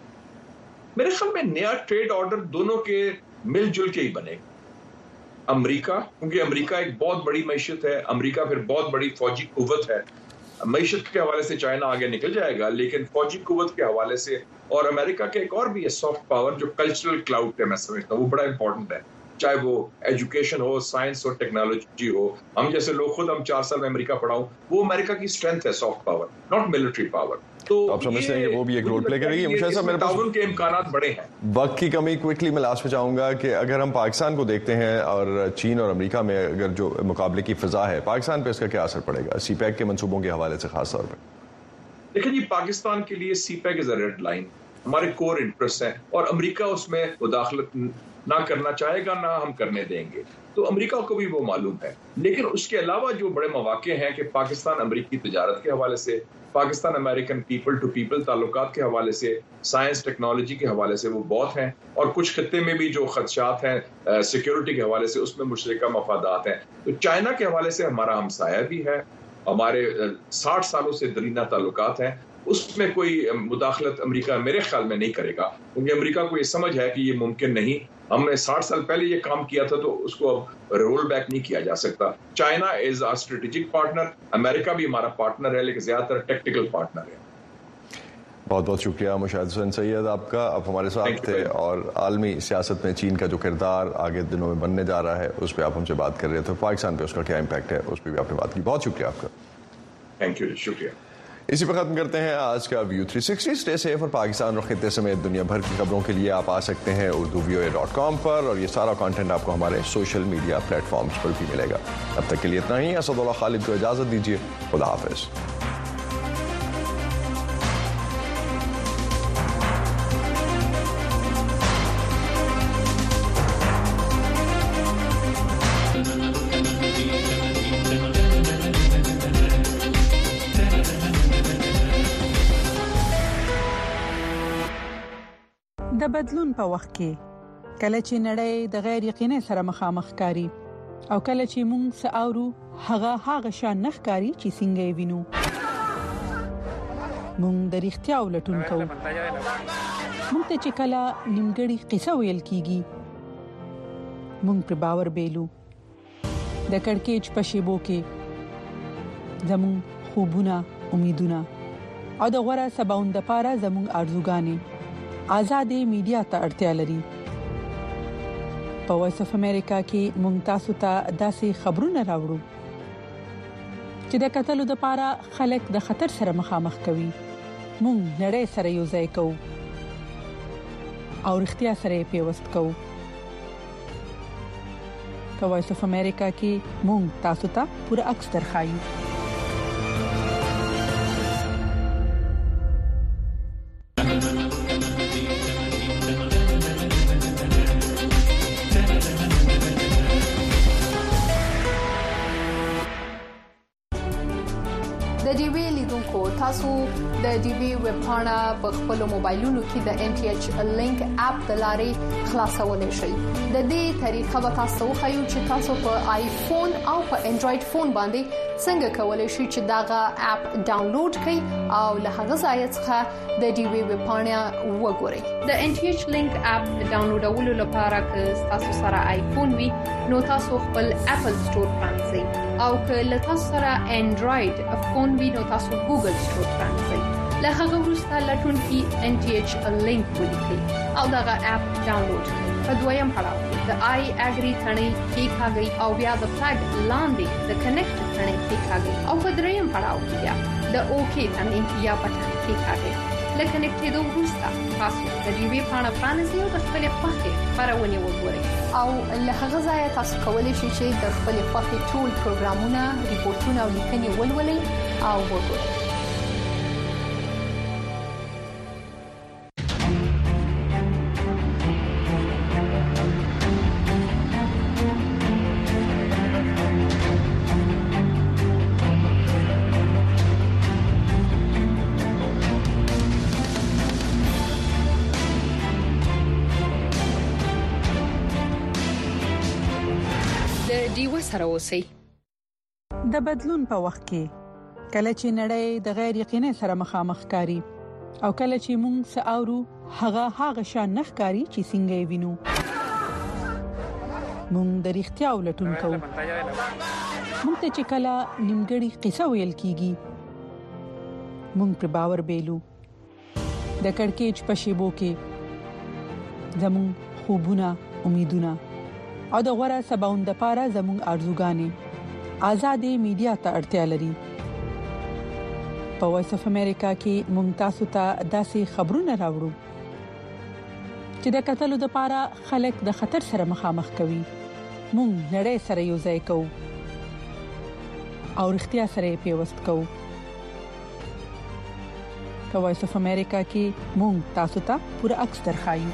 میرے خیال میں نیا ٹریڈ آرڈر دونوں کے مل جل کے ہی بنے گا. امریکہ, کیونکہ امریکہ ایک بہت بڑی معیشت ہے, امریکہ پھر بہت بڑی فوجی قوت ہے. معیشت کے حوالے سے چائنا آگے نکل جائے گا, لیکن فوجی قوت کے حوالے سے, اور امریکہ کے ایک اور بھی ہے سافٹ پاور جو کلچرل کلاؤڈ ہے, میں سمجھتا ہوں وہ بڑا امپورٹنٹ ہے, چاہے وہ ایجوکیشن ہو, سائنس اور ٹیکنالوجی ہو. ہم جیسے لوگ خود ہم چار سال میں امریکہ پڑھا ہوں, وہ امریکہ کی اسٹرینتھ ہے سافٹ پاور, ناٹ ملٹری پاور. تو آپ سمجھتے ہیں کہ وہ بھی ایک رول پلے کرے گی. مشاہد صاحب میرے تعاون کے امکانات بڑے ہیں. وقت کی کمی, کوئکلی میں لاسٹ میں چاہوں گا کہ اگر ہم پاکستان کو دیکھتے ہیں اور چین اور امریکہ میں اگر جو مقابلے کی فضا ہے, پاکستان پہ اس کا کیا اثر پڑے گا سی پیک کے منصوبوں کے حوالے سے خاص طور پہ؟ دیکھیں جی, پاکستان کے لیے سی پیک از اے ریڈ لائن, ہمارے کور انٹرسٹ ہیں, اور امریکہ اس میں مداخلت نہ کرنا چاہے گا, نہ ہم کرنے دیں گے. تو امریکہ کو بھی وہ معلوم ہے. لیکن اس کے علاوہ جو بڑے مواقع ہیں کہ پاکستان امریکی تجارت کے حوالے سے, پاکستان امریکن پیپل ٹو پیپل تعلقات کے حوالے سے, سائنس ٹیکنالوجی کے حوالے سے وہ بہت ہیں, اور کچھ خطے میں بھی جو خدشات ہیں سیکیورٹی کے حوالے سے اس میں مشترکہ مفادات ہیں. تو چائنا کے حوالے سے ہمارا ہمسایہ بھی ہے, ہمارے ساٹھ سالوں سے درینہ تعلقات ہیں, اس میں کوئی مداخلت امریکہ میرے خیال میں نہیں کرے گا, کیونکہ امریکہ کو یہ سمجھ ہے کہ یہ ممکن نہیں. ہم نے ساٹھ سال پہلے یہ کام کیا تھا تو اس کو اب رول بیک نہیں کیا جا سکتا. چائنا از آ اسٹریٹجک پارٹنر, امریکہ بھی ہمارا پارٹنر ہے, لیکن زیادہ تر ٹیکٹیکل پارٹنر ہے. بہت بہت شکریہ مشاہد حسین سید آپ کا, آپ ہمارے ساتھ تھے, اور عالمی سیاست میں چین کا جو کردار آگے دنوں میں بننے جا رہا ہے اس پہ آپ ہم سے بات کر رہے تھے, پاکستان پہ اس کا کیا امپیکٹ ہے اس پہ بھی آپ نے بات کی. بہت شکریہ آپ کا. تھینک یو, شکریہ. اسی پر ختم کرتے ہیں آج کا ویو تھری سکسٹی. اسٹے سیف, اور پاکستان اور خطے سمیت دنیا بھر کی خبروں کے لیے آپ آ سکتے ہیں اردو وی او اے ڈاٹ کام پر, اور یہ سارا کانٹینٹ آپ کو ہمارے سوشل میڈیا پلیٹ فارمز پر بھی ملے گا. اب تک کے لیے اتنا ہی. اسد اللہ خالد کو اجازت دیجیے. خدا حافظ. د بدلون په وخت کې کله چې نړۍ د غیر یقیني سره مخامخ کاری او کله چې موږ ساورو هغه هغه شان نخکاری چې څنګه وینو موږ د اړتیا ولټون کوو موږ ته چې کله نیمګړی قصه ویل کیږي موږ پر باور بیلو د کڑکېچ په شیبو کې زمون خوبونه امیدونه او د غوړه سباوند لپاره زمون ارزوګانی آزادې میډیا ته اړتیا لري په وایس اف امریکا کې مونږ تاسو ته داسې خبرونه راوړو چې د قتل لپاره خلک د خطر سره مخامخ کوي مونږ نړۍ سره یو ځای کوو او اړتیا سره پیوست کوو په وایس اف امریکا کې مونږ تاسو ته پوره عکس درخایو د ډي وی لیدونکو تاسو د ډي وی ویب پاڼه په خپل موبایلونو کې د ان ټي ایچ لینک اپ د لارې خلاصولای شئ د دې طریقه به تاسو خو چې تاسو په آیفون او په انډراید فون باندې څنګه کولای شئ چې داغه اپ ډاونلوډ کړئ او له هغه ځای څخه د ډي وی ویب پاڼه وګورئ د ان ټي ایچ لینک اپ ډاونلوډولو لپاره که تاسو سره آیفون وي نو تاسو خپل اپل سٹور پرانځئ او که له تاسو سره انډراید فون وي نو تاسو ګوګل سٹور پرانځئ له هغه وروسته لټون کې ان ټي ایچ لینک ولیکئ او داغه اپ ډاونلوډ کړئ په دویم پړاو د آی اګری ثنې کې کاږي او بیا د فلګ لاندې د کنیکټ ثنې کې کاږي او په دریم پړاو کې بیا د اوکې ثنې یا بټن کې کاږي لکه نکټېدو وروسته تاسو د دې وی پاڼه پرانیزئ او د خپل خوښې خبرونه وګورئ او له هغه ځای تاسو کولی شئ چې د خپل خوښې ټول پروګرامونه ریپورتونه او لیکنې ولولئ او وګورئ سره اوسئ د بدلون په وخت کې کله چې نړۍ د غیر یقیني سره مخامخ کاری او کله چې موږ ساورو هغه هغه شان نخکاری چې څنګه وینو موږ د اړتیا ولټون کوو موږ ته چې کله نیمګړی قصه ویل کیږي موږ پر باور بیلو د کڑکېچ په شیبو کې زمون خوبونه امیدونه او د غوړه سباوند لپاره زموږ ارزوګانی آزادې میډیا ته اړتیا لري په وایس اف امریکا کې مونږ تاسو ته داسې خبرونه راوړو چې د قتل لپاره خلک د خطر سره مخامخ کوي مونږ نړۍ سره یو ځای کوو او اړتیا سره پیوست کوو په وایس اف امریکا کې مونږ تاسو ته پوره عکس درخایو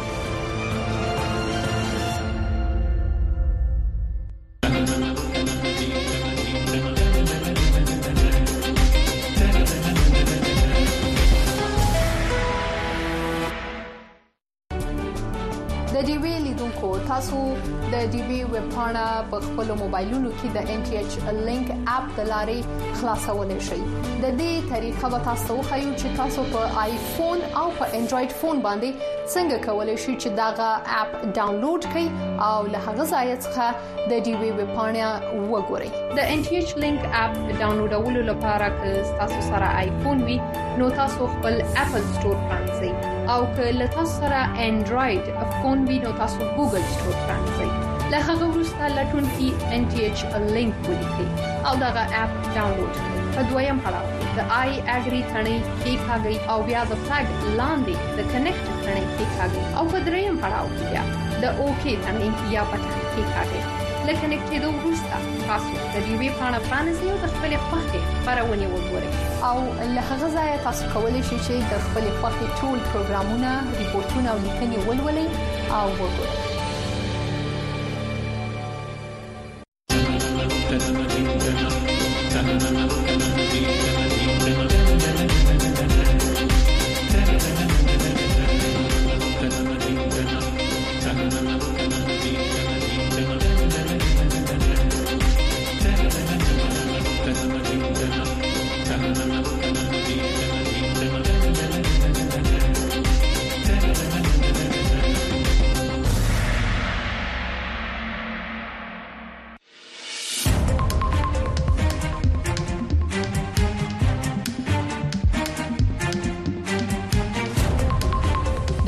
تاسو د ډي وی ویب پاڼه په خپل موبایلونو کې د ان ټي ایچ لینک اپ د لارې خلاصولای شئ د دې طریقه به تاسو خو چې تاسو په آیفون او په انډراید فون باندې څنګه کولای شئ چې داغه اپ ډاونلوډ کړئ او له هغه ځای څخه د ډي وی ویب پاڼه وګورئ د ان ټي ایچ لینک اپ ډاونلوډولو لپاره که تاسو سره آیفون وي نو تاسو خپل اپل سٹور پرانځئ او که له تاسو سره انډراید فون وي نو تاسو ګوګل سٹور پرانځئ له هغه وروسته لټون کې ان ټي ایچ لینک ولیکئ او داغه اپ ډاونلوډ کړئ په دویم پړاو د آی اګری ثنې کې کاږي او بیا د فلګ لاندې د کنیکټ ثنې کې کاږي او په دریم پړاو کې بیا د اوکې ثنې یا بټن کې کاږي لکه نکټېدو وروسته تاسو د دې وی پاڼه پرانیزئ او د خپل خوښې خبرونه وګورئ او له هغه ځای تاسو کولی شئ چې د خپل خوښې ټول پروګرامونه ریپورتونه او لیکنې ولولئ او وګورئ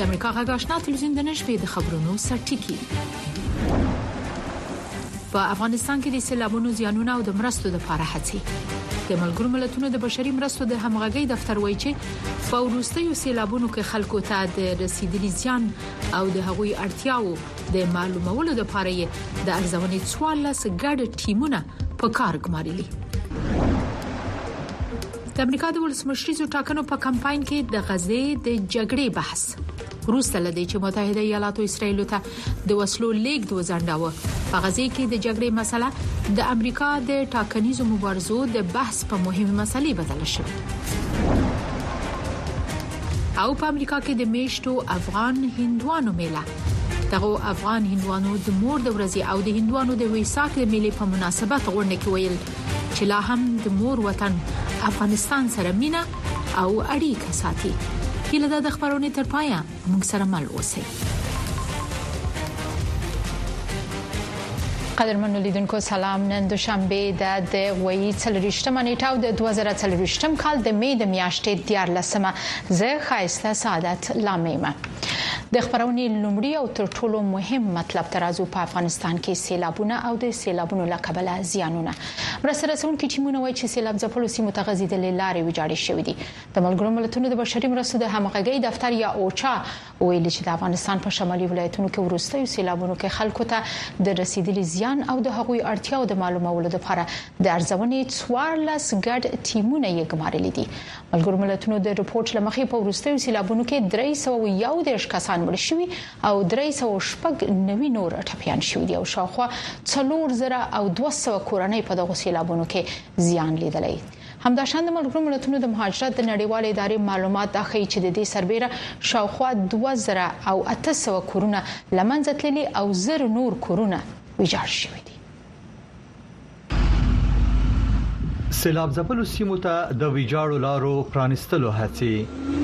د امریکا غږ آشنا تلویزیون د نشرې د خبرونو سرټکی. په افغانستان کې د سیلابونو زیانونه او د مرستو لپاره هڅې. د ملګرو ملتونو د بشري مرستو د همغږۍ دفتر وایي چې په وروستیو سیلابونو کې خلکو ته د رسیدلي زیان او د هغوی اړتیاو د معلومولو لپاره د ارزونې څوارلس ګډ ټیمونه په کار ګمارلي. د امریکا د ولسمشریزو ټاکنو په کمپاین کې د غزې د جګړې بحث وروسته لدی چې متحده ایالاتو اسرائیل ته د وسلو لیږد وځنډاوه. په غزې کې د جګړې مسله د امریکا د ټاکنیزو مبارزو د بحث په مهمه مسلې بدله شوه. او په امریکا کې د میشتو افغان هندوانو میله دغه افغان هندوانو د مور د ورځې او د هندوانو د ویساک د میلې په مناسبت غونډه کې ویل چې لا هم د مور وطن افغانستان سره مینه او اړیکه ساتي. هیله د خبرونه تر پایه موږ سره مل اوسئ. قدرمنو لیدونکو سلام. نن دوشنبه د د وی څلریشتمه نیټه د دوه زره څلریشتم کال د می د میاشتې دیارلسمه زه خایسته سعادت لامیمه. د خبرونې لومړی او تر ټولو مهم مطلب ترازو په افغانستان کې سیلابونه او د سیلابونو له کبله زیانونه. مرسته رسونکي ټیمونه وایي چې سیلاب ځپلو سیمو ته غځېدلې لارې ویجاړې شوې دي. د ملګرو ملتونو د بشري مرستو د همغږۍ دفتر یا اوچا ویلي چې د افغانستان په شمالي ولایتونو کې وروستیو سیلابونو کې خلکو ته د رسیدلي زیان او د هغوی اړتیاو د معلومولو لپاره د ارزونې څوارلس ګډ ټیمونه یې ګمارلي دي. ملګرو ملتونو د رپورټ لمخې په وروستیو سیلابونو کې درې سوه یو دېرش کسان مړ شوي او درې سوه شپږ نوي نور ټپیان شوي دي او شاوخوا څلور زره او دوه سوه کورنۍ په دغو سیلابونو کې زیان لیدلی. همداشان د ملګرو ملتونو د مهاجرت د نړیوال ادارې معلومات دا ښیي چې د دې سربېره شاوخوا دوه زره او اته سوه کورونه له منځه تللي او زر نور کورونه ویجاړ شوي دي. سیلاب ځپلو سیمو ته د ویجاړو لارو پرانستلو هڅې.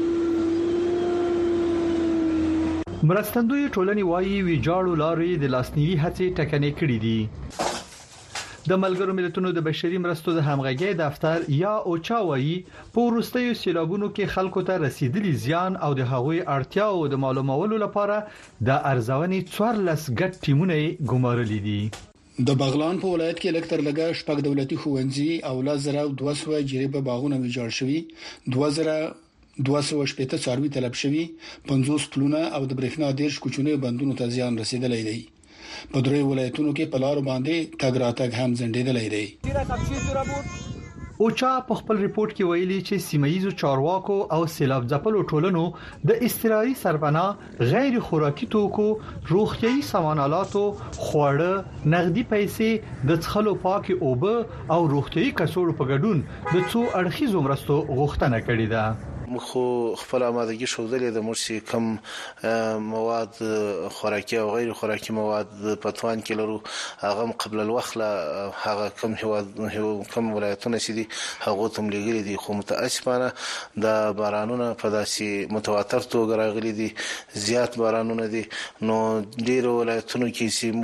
مرستندوی ټولنې وايي ویجاړو لارې د لاسنیوي هڅې ټکنۍ کړې دي. د ملګرو ملتونو د بشري مرستو د همغږۍ دفتر یا اوچا وايي په وروستیو سیلابونو کې خلکو ته رسیدلي زیان او د هغوی اړتیاو د معلومولو لپاره د ارزونې څوارلس ګډ ټیمونه ګمارلي دي. د بغلان په ولایت کې لکتر لګا شپږ دولتي ښوونځي او لس زره دوه سوه جریبه باغونه ویجاړ شوي، دوه زره دوه سوه شپږ څاروي طلب شوي، پنځوس پلونه او د برېښنا دیرش کوچنی بندونو ته زیان رسیدلی دی. په درې ولایتونو کې په لارو باندې تګ راتګ هم ځنډېدلی دی. اوچا په خپل ریپورت کې ویلي چې سیمایي چارواکو او سیلاب ځپلو ټولنو د استراحتي سرپناه، غیر خوراکي توکو، روغتيایي سامانالاتو، خواړه، نغدي پیسې، د څښلو پاکي اوبه او روغتيایي کڅوړو په ګډون د څو اړخیزو مرستو غوښتنه کړې ده. مخو خپل آمادګي شودلې د مرسي کم مواد خوراکي او غیر خوراکي مواد پتوان کې لرو، هغه قبل الوخت له هغه کم هو کم ولایتونه سي دي هغه تم لګري دي، خو متاسفانه د بارانونو په داسي متواتر توګه راغلي دي، زیات بارانونه دي، نو ډیر ولایتونو کې سي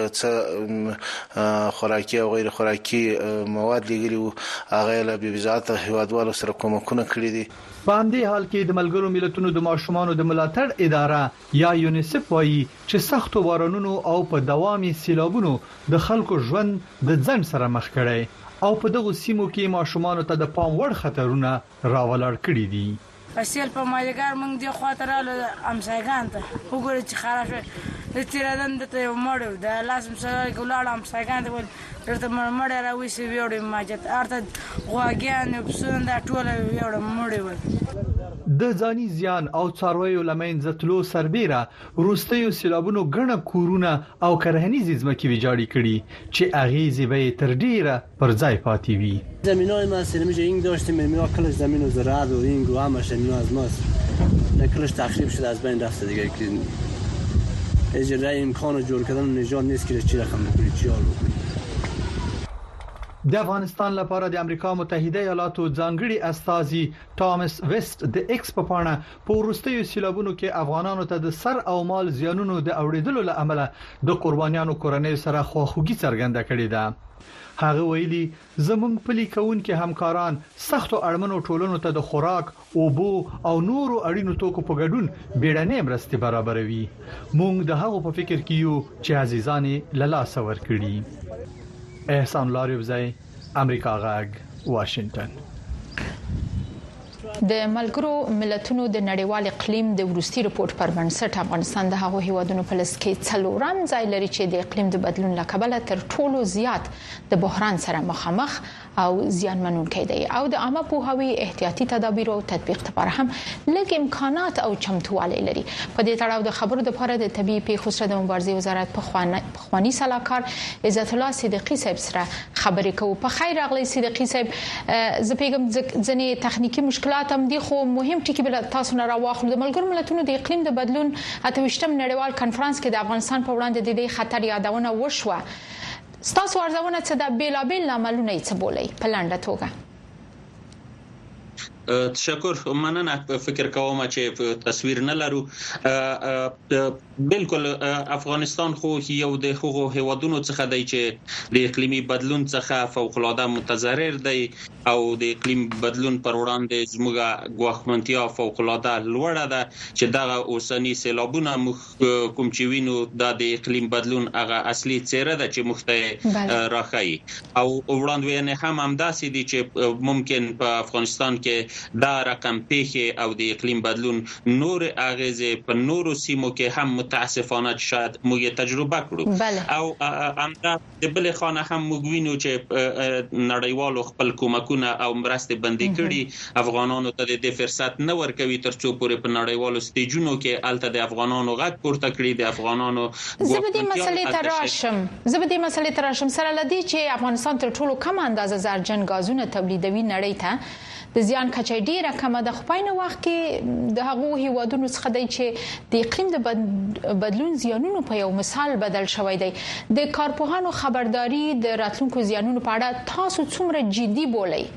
ورته خوراکي او غیر خوراکي مواد لګري وو، هغه له بيوزات هوادوالو سره کومکونه کړی دي. په همدې حال کې د ملګرو ملتونو د ماشومانو د ملاتړ اداره یا یونیسف وايي چې سختو بارانونو او په دوامي سیلابونو د خلکو ژوند د ځنډ سره مخ کړي او په دغه سیمو کې ماشومانو ته د پام وړ خطرونه راولړ کړي دي. اصل په مالګار موږ د خاطر له امسایګان ته وګورئ چې خراب شو د تیرادن د ته مړو د لازم سره ګولړ امسایګان ته ول درته مړ راوي سی ویوړې ماجت ارته غواګان پسند ټوله ویوړ مړ ول د ځاني زیان او څارویو لمن زتلو سربېره وروستیو سیلابونو غنه کورونه او کرهنیزې ځمکې ویجاړې کړي چې اغیزې به تر ډیره پر ځای پاتې وي. زمینای ما سرمیج این داشتیم، می‌بینیم کلش زمین و زراعت و این و همش اینا از ماست، نه کلش تخریب شده از بین رفته دیگه که اجرای امکان جور کردن نجات نیست که چی رقم بکنی چی حال بکنی. د افغانستان لپاره د امریکا متحده ایالاتو ځانګړي استازي ټامس ویسټ د ایکس په پاڼه په وروستیو سیلابونو کې افغانانو ته د سر او مال زیانونو د اوریدلو له امله د قربانیانو کورنۍ سره خواخوږي څرګنده کړې ده. هغه ویلي زموږ پلي کوونکي همکاران سختو اړمنو ټولنو ته د خوراک، اوبو او نورو اړینو توکو په ګډون بیړنۍ مرستې برابروي. موږ د هغو په فکر کې یو چې عزیزان له لاسه ورکړي. احسان لاریوزی، امریکا غږ، واشنگټن. د ملګرو ملتونو د نړیوال اقلیم د ورستي رپورت پر بنسټ افغانستان د هغو هیوادونو په لست کې څلورم ځای لري چې د اقلیم د بدلون له کبله تر ټولو زیات د بحران سره مخامخ او زیانمنونکي دي او د عامه پوهاوي احتیاطي تدابیر او تطبیق لپاره هم لږ امکانات او چمتووالی لري. په دې تړاو د خبرو لپاره د طبيعي پیښو سره د مبارزې وزارت په خواني سلاکار عزت الله صدیقی صاحب سره خبرې کوو. په خیر راغلی صدیقی صاحب. زه پیغام ځنې تخنیکی مشکلات هم دي خو مهم ټکی بل تاسو نه راوخلو. د ملګرو ملتونو د اقلیم د بدلون اتوشتم نړیوال کانفرنس کې د افغانستان په وړاندې د دې خطر یادونه وشوه. ستاسو ارزونه څه د بیلابیل عملونه څه بولي په لنډه توګه؟ تشکر، مننه. فکر کوم چې تصویر نه لرو. بالکل افغانستان خو یو د حقوقو هیوادونو څخه دی چې د اقلیمي بدلون څخه فوق العاده متضرر دی او د اقلیم بدلون پر وړاندې زموږه ګواښمنتیا فوق العاده لوړه ده چې دا اوسنی سیلابونه کوم چې وینو د اقلیم بدلون هغه اصلي څیره ده چې مخته راخایي او وړاندوینه هم همداسې دي چې ممکن په افغانستان کې دا رقم پیښه او د اقلیم بدلون نور اغیزه په نورو سیمو کې هم متاسفانه شاید موږ تجربه کړو او همدا د بل خانه هم موږ وینو چې نړیوالو خپل کومکونه او مرستې بندي کړي افغانانو ته د فرصت نه ورکوي ترڅو پورې په نړیوالو سټیجونو کې الته د افغانانو غږ پورته کړي. د افغانانو زبدي مسلې تراشم زبدي مسلې تراشم سره لدی چې افغانستان تر ټولو کم اندازه زرجن غازونه تولیدوي نړۍ ته د زیان کچه ډیره کمه ده. خو په نو وخت کې د هغو هیوادونو څخه دی چې د اقلیم د بدلون زیانونو په یو مثال بدل شوی دی. د کارپوهانو خبرداري د راتلونکو زیانونو په اړه تاسو څومره جدي بولئ؟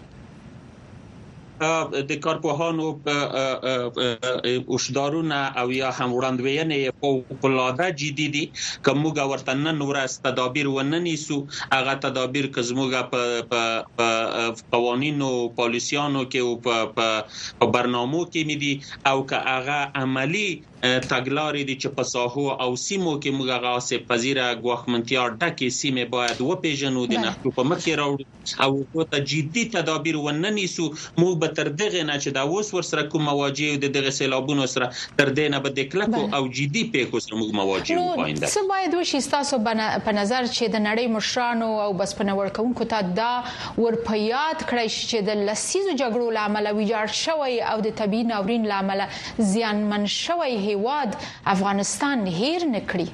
د کارپوهانو اوشدارونه او یا هم وړاندوینې فوق العاده جدي دي. کومه ورته نن ورځ تدابیر وننیسو هغه تدابیر که زموږ په قوانینو پالیسیانو کې او په برنامو کې مدي او که هغه عملی تګلارې دي چې په ساحو او سیمو کې موږ غاسه پذیره ګواښمنتیا ډکه سیمه باید وپیژنو د نخلو په مخ کې راوړو او په جدي تدابیر وننیسو. موږ به تر دغه نه چې دا اوس ورسره کوم مواجهه د دغه سیلابونو سره تر دې نه به د کلکو او جدي پیښو سره موږ مواجهه وپاینده. څه باید وشي تاسو په نظر چې د نړۍ مشرانو او بس په نور کوونکو ته دا ورپیات کړی چې د لسیزو جګړو لامل ویجاړ شوی او د طبي ناورین لامل زیانمن شوی هیواد افغانستان هیر نکړي؟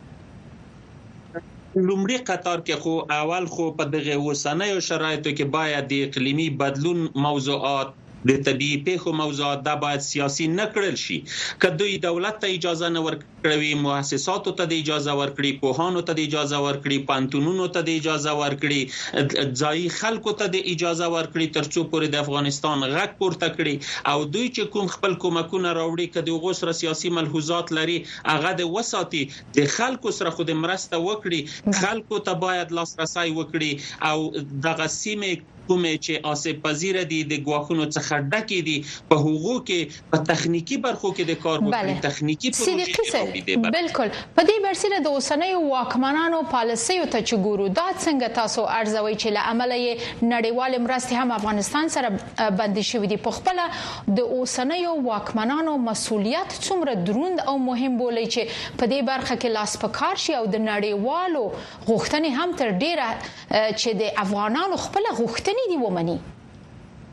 لومړی قطار کې خو اول خو په دغه وسنیو شرایطو کې باید د اقلیمي بدلون موضوعات د طبيعي پیښو موضوعات دا باید سیاسي نه کړل شي. کله دولت ته اجازه نه ورکړي، مؤسساتو ته د اجازه ورکړي، پوهانو ته د اجازه ورکړي، پانتونونو ته د اجازه ورکړي، ځای خلکو ته د اجازه ورکړي ترڅو پورې د افغانستان غږ پورته کړي او دوی چې کوم خپل کومکونه راوړي کله غو سره سیاسي ملحوظات لري هغه د وساتي د خلکو سره خود مرسته وکړي، خلکو ته باید لاسرسي وکړي او دغه سیمه کومه چې آسیب پذیر دي د ګواښونو څخه ډکې دي په حقوقو کې په تخنیکی برخو کې د کار وکړي، تخنیکی پروژې. بالکل په دې برسره د اوسنیو واکمنانو پالیسیو ته چې ګورو دا څنګه تاسو ارزوي چې له عمله نړیوال مرستې هم افغانستان سره بندي شوې دي؟ په خپل د اوسنیو واکمنانو مسولیت څومره دروند او مهم بولي چې په دې برخه کې لاس پکار شي او د نړیوالو غوښتنې هم تر ډیره چې د افغانانو خپل غوښتنې دي ومني؟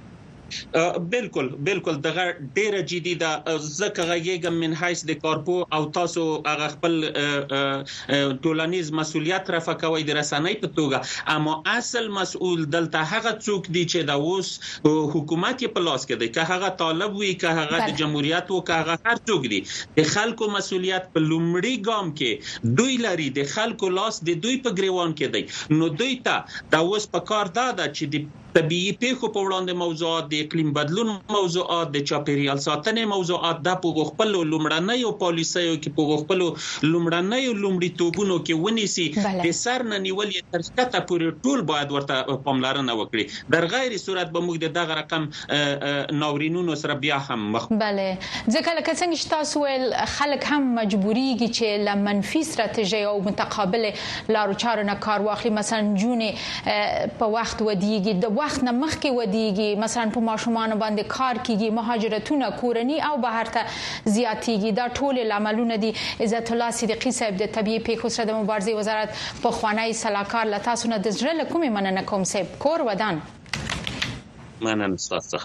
بالکل بالکل دغه ډیره جدي ده زکه غیګم من حیث د کارپو او تاسو هغه خپل ټولنیز مسولیت رافع کوي د رسنۍ په توګه اما اصل مسؤل دلته هغه څوک دي چې د اوس حکومت په لاس کې دی که هغه طالب وي که هغه د جمهوریت او که هغه هر څوک دي د خلکو مسولیت په لومړی ګام کې دوی لري د خلکو لاس د دوی په ګریوان کې دی نو دوی ته د اوس په کار دا ده چې د طبيعي پیښو په وړاندې موضوعات د اقلیم بدلون موضوعات د چاپیریال ساتنې موضوعات د په خپل لومړنۍ پالیسیو کې په خپل لومړنۍ لومړیتوبونو کې ونیسي د سر نه نیول یې تر څه پورې ټول باید ورته پاملرنه وکړي در غیر صورت به موږ دغه رقم ناورینونو سره بیا هم مخ بله ځکه لکه څنګه تاسو ول خلک هم مجبوریږي چې ل منفي ستراتیژي او متقابله لارو چارو نه کار واخلي مثلا جون په وخت ودیږي د وخت نه مخکې ودیږي مثلا په ماشومان باندې کار کیږي مهاجرتونه کورنی او بهر ته زیاتیږي دا ټول لاملونه دي عزت الله صدیقی صاحب د طبيعي پیښو سره د مبارزې وزارت په خوانی صلاحکار لتاسو نه د زړه کومې مننه کوم صاحب کور ودان مننه تاسو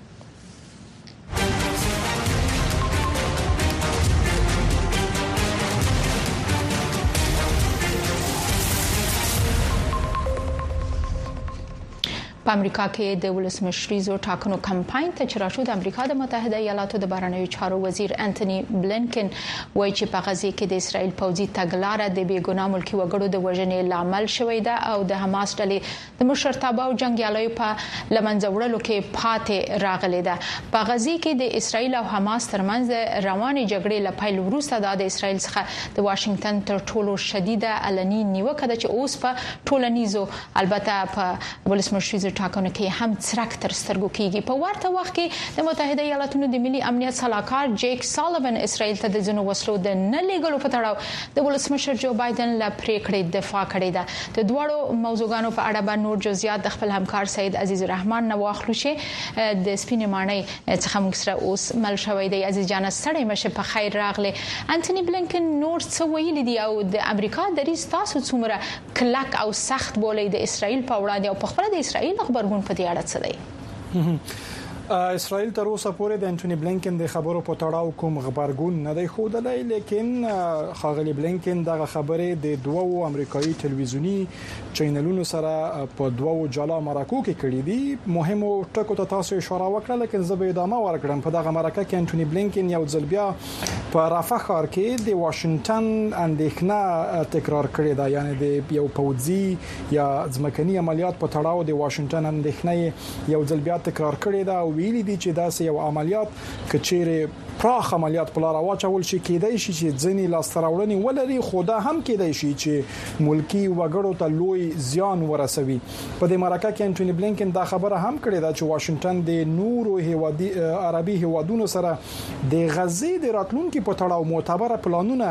په امریکا کې د ولسمشریزو ټاکنو کمپاین ته چې راشو د امریکا د متحده ایالاتو د بهرنیو چارو وزیر انټونی بلنکن وایي چې په غزه کې د اسرایل پوځي تګلارې د بیګناه ملکی وګړو د وژنې لامل شوې ده او د حماس ډلې د مشرتابه او جنگیالیو په لمنځه وړلو کې پاتې راغلي ده په غزه کې د اسرایل او حماس ترمنځ روانې جګړې لپاره وروسته د اسرایل څخه د واشنگټن تر ټولو شدیده علني نیوکه ده چې اوس په ټولنیزو البته په ولسمشریزو ټاکنو کې هم څرک تر سترګو کیږي په ورته وخت کې د متحده ایالاتونو د ملي امنیت صلاحکار جیک سالیوان اسرائیل ته د ځینو وسلو د نه لیږلو په تړاو د ولسمشر جو بایدن له پریکړې دفاع کړې ده د دوړو موضوعګانو په اړه به نور جزئیات د خپل همکار سید عزیز الرحمن نه واخلو چې د سپینې ماڼۍ څخه موږ سره اوس مل شوی دی عزیز جان ستړی مشه په خیر راغله انټونی بلنکن نور څه ویلي دی او د امریکا دریځ تاسو څومره کلک او سخت بولې د اسرائیل په وړاندې او په خپل د اسرائیل خبرګون په دې اړه څه دی اسرائیل تر اوسه پورې د انټونی بلنکن د خبرو په تړاو کوم خبرګون نه دی خوده لیکن خاغلی بلنکن دغه خبره د دوو امریکایي ټلویزیونی چینلونو سره په دوو جلا مرکو کې کړې دي مهمو ټکو ته تاسو اشاره وکړه لیکن زه به ادامه ورکړم په دغه مرکه کې انټونی بلنکن یو ځل بیا په رافح ښار کې د واشنگټن اندېښنه تکرار کړې ده یعنی د یو پوځي یا ځمکني عملیات په تړاو د واشنگټن اندېښنه یو ځل بیا تکرار کړې ده ویلي دي چې دا یو عملیات کچېره پراخ عملیات په لار واچول شي کېدای شي چې ځینی لاستراوړنی ولري خدا هم کېدای شي چې ملکی وګړو ته لوی زیان ورسوي په دې مرکه کې انټونی بلنکن دا خبره هم کړې ده چې واشنگټن د نورو هیوادي عربي هیوادونو سره د غزې د راتلونکو په تړاو معتبر پلانونه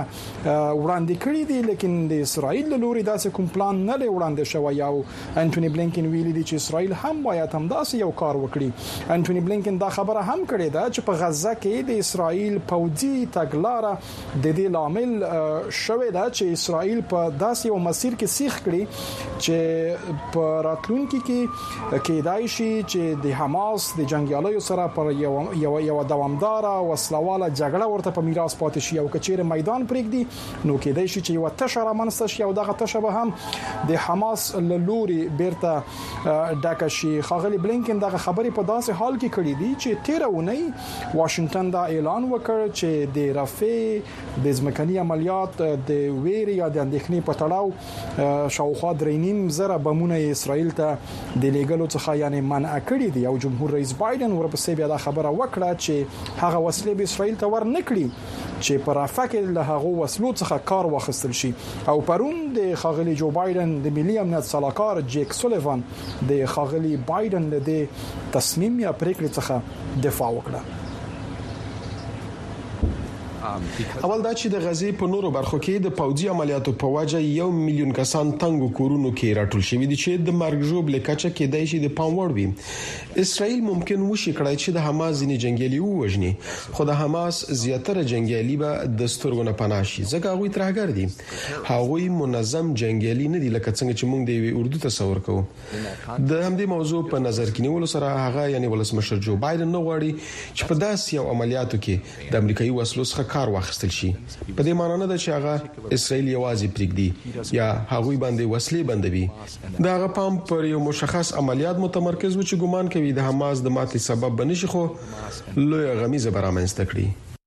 وړاندې کړي دي لیکن د اسرائیل لوري داسې کوم پلان نه لري وړاندې شوی او انټونی بلنکن ویلي دي چې اسرائیل هم باید هم داسې یو کار وکړي انټونی بلنکن دا خبره هم کړې ده چې په غزه کې د اسرائیل پوځي تګلارې د دې لامل شوې ده چې اسرائیل په داسې یو مسیر کې سیخ کړي چې په راتلونکو کې کېدای شي چې د حماس د جنگیالیو سره پر یو یو یو دوامدار وسلواله جګړه ورته په میراث پاتې شي او کچېره میدان پرېږدي نو کېدای شي چې یو تشه رامنځته شي او دغه تشه به هم د حماس لوري بیرته ډاکه شي خاغلی بلنکن دغه خبرې په داسې حال کې کړې دي چې تیر اونۍ واشنگټن دا اعلان وکړ چې د رافع د ځمکني عملیات د ویری یا د اندېښنې په تړاو شاوخوا درېنیم زره بمونه اسرائیل ته د لیګلو څخه یعنی منع کړی دی او جمهور رئیس بایدن ورپسې بیا دا خبره وکړه چې هغه وسلې به اسرائیل ته ورنکړي چې په رافع کې له هغه وسلو څخه کار واخیستل شي او پرون د خاغلی جو بایدن د ملي امنیت صلاحکار جیک سولیوان د خاغلی بایدن له تصمیم یا پریکړې څخه دفاع وکړه اول دا چې د غزې په نورو برخو کې د پوځي عملیاتو په وجه یو میلیون کسان تنګو کورونو کې راټول شوي دي چې د مرګ ژوبل کچه کې دای شي د پام وړ وي. اسرائیل ممکن وشي کړای چې د حماس ځینې جنگیالي ووجني، خو د حماس زیاتره جنگیالي به د سترګو نه پناه شي ځکه هغه ترهګر دي. هغوی منظم جنگیالي نه دي لکه څنګه چې موږ د اردو تصور کوو. د همدې موضوع په نظر کې نیول سره هغه یعنی ولسمشر جو بایدن نه غواړي چې په داسې یو عملیاتو کې د امریکایي وسلو څخه کار واخیستل شي. په دې معنی نه ده چې هغه اسرائیل یوازې پرېږدي یا هغوی باندې وسلې بندوي. دا هغه پام پر یو مشخص عملیات متمرکز و چې ګومان کوي د حماس د ماتې سبب بنشي، خو لوی غمیزه برامنځته کړي.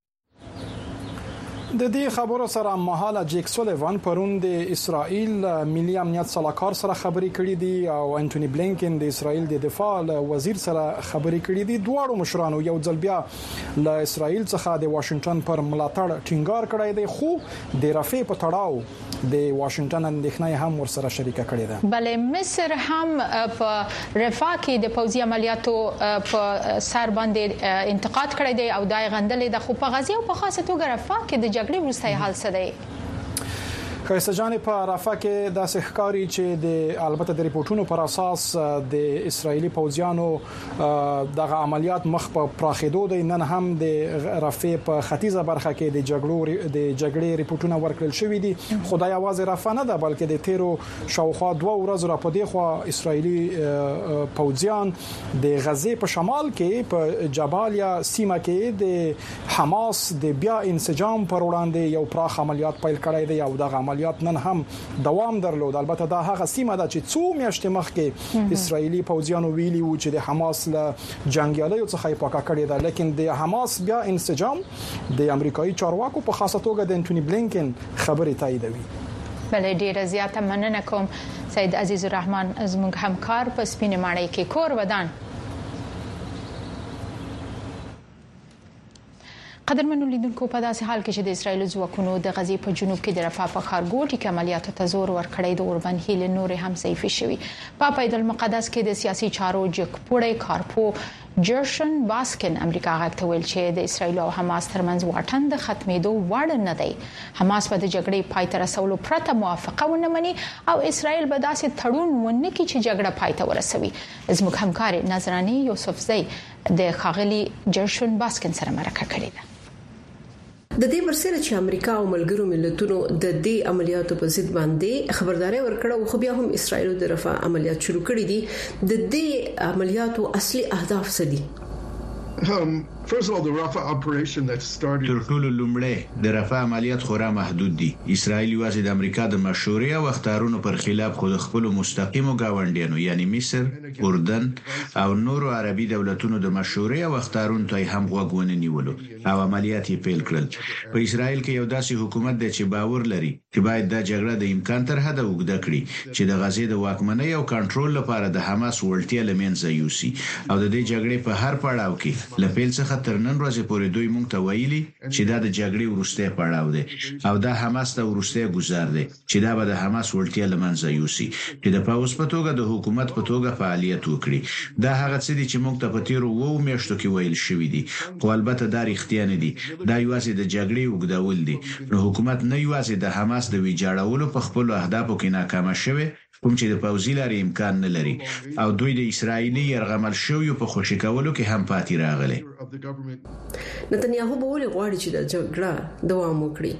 د دې خبرو سره مهاله جیک سولیوان پرون د اسرائیل ملي امنیت صلاحکار سره خبرې کړې دي او انټونی بلینکن د اسرائیل د دفاع وزیر سره خبرې کړې دي. دواړو مشرانو یو ځل بیا له اسرائیل څخه د واشنگټن پر ملاتړ ټینګار کړی دی، خو د رافع په تړاو د واشنگټن اندېښنه هم ورسره شریکه کړې ده. بلې مصر هم په رفاه کې د پوځي عملیاتو په سر باندې انتقاد کړی دی او دای غندلې د خو په غزه او په خاصه توګه رفاه کې د جګړې وروسته حال څه دی؟ خایسته جان په رافاه کې د ښکاری چې د البته د ریپورتونو پر اساس د اسرایلی پوځیانو دغه عملیات مخ په پراخېدو دي. نن هم د رافاه په ختیځه برخه کې د جګړو د جګړې ریپورتونه ورکړل شوې دي. خدای आवाज رافاه نه ده بلکې د تیرو شاوخوا دوه ورځې را پدې خو اسرایلی پوځیان د غزې په شمال کې په جبالیا سیمه کې د حماس د بیا انسجام پر وړاندې یو پراخ عملیات پیل کړی دی او دغه عملیات نن هم دوام درلود. البته دا هغه سیمه ده چې څو میاشتې مخکې اسرایلی پوځیانو ویلي و چې د حماس له جنگیالیو څخه پاکه کړې ده، لیکن د حماس بیا انسجام د امریکایي چارواکو په خاصه توګه د انټونی بلینکن خبرې تاییدوي. بلې ډیره زیاته مننه کوم سید عزیز الرحمن زموږ همکار په سپینې ماڼۍ کې کور ودان. قدرمنو لیدونکو په داسې حال کې چې د اسرایل ځواکونو د غزې په جنوب کې د رفاه په ښارګوټي کې عملیاتو ته زور ورکړی د اوربن هیل نور هم ضعیفې شوي. په بیت المقدس کې د سیاسي چارو جګپوړی کارپو جرشن باسکن امریکا غاکته ویل چې د اسرایل او حماس ترمنځ واټن د ختمېدو وړ نه دی. حماس په د جګړې پای ته رسولو پرته موافقه ونه مني او اسرایل به داسې تړون ونه کړي چې جګړه پای ته ورسوي. زموږ همکار نظرانی یوسفزی د خاغلی جرشن باسکن سره مرکه کړې ده. د دې برسره چې امریکا او ملګرو ملتونو د دې عملیاتو په ضد باندې خبرداري ورکړه، خو بیا هم اسرائیل د رفاه عملیات شروع کړي دي. د دې عملیاتو اصلي اهداف څه دي؟ First of all, the Rafah operation that started تر ټولو لومړی د رفاه عملیات خورا محدود دي. اسرائیل یوازې د امریکا د مشورې او اختارونو پر خلاف خود خپل مستقیمو گاونډیانو یعنی مصر، اردن او نورو عربي دولتونو د مشورې او اختارونو ته هم غوږ نیولو او عملیات یې پیل کړل. په اسرائیل کې یو داسې حکومت دی چې باور لري چې باید د جګړه د امکان تر حده وګړه کړي چې د غزې د واکمنۍ او کنټرول لپاره د حماس وړتیا لمنځه یوسي او د دې جګړې په هر پړاو کې لپیل څخه تر نن ورځې پورې دوی مونږ ته ویلي چې دا د جګړې وروستی پړاو دی او دا حماس ته وروستی گزار دی چې دا به د حماس وړتیا لمنځه یوسي چې د پاوس په توګه د حکومت په توګه فعالیت وکړي. دا هغه څه دي چې مونږ ته په تیرو وو میاشتو کې ویل شوې دي، خو البته دا رښتیا نه دي. دا یوازې د جګړې وګداول دي. نو حکومت نه یوازې د حماس د ویجاړولو په خپل اهدافو کې ناکام شوی کوم چې د پوځي لارې امکان نه لري او دوی د اسرایلی يرغمل شوی په خوشی کولو کې هم پاتې راغلي. نتنیاهو به ولې غواړي چې د جګړه دوام وکړي؟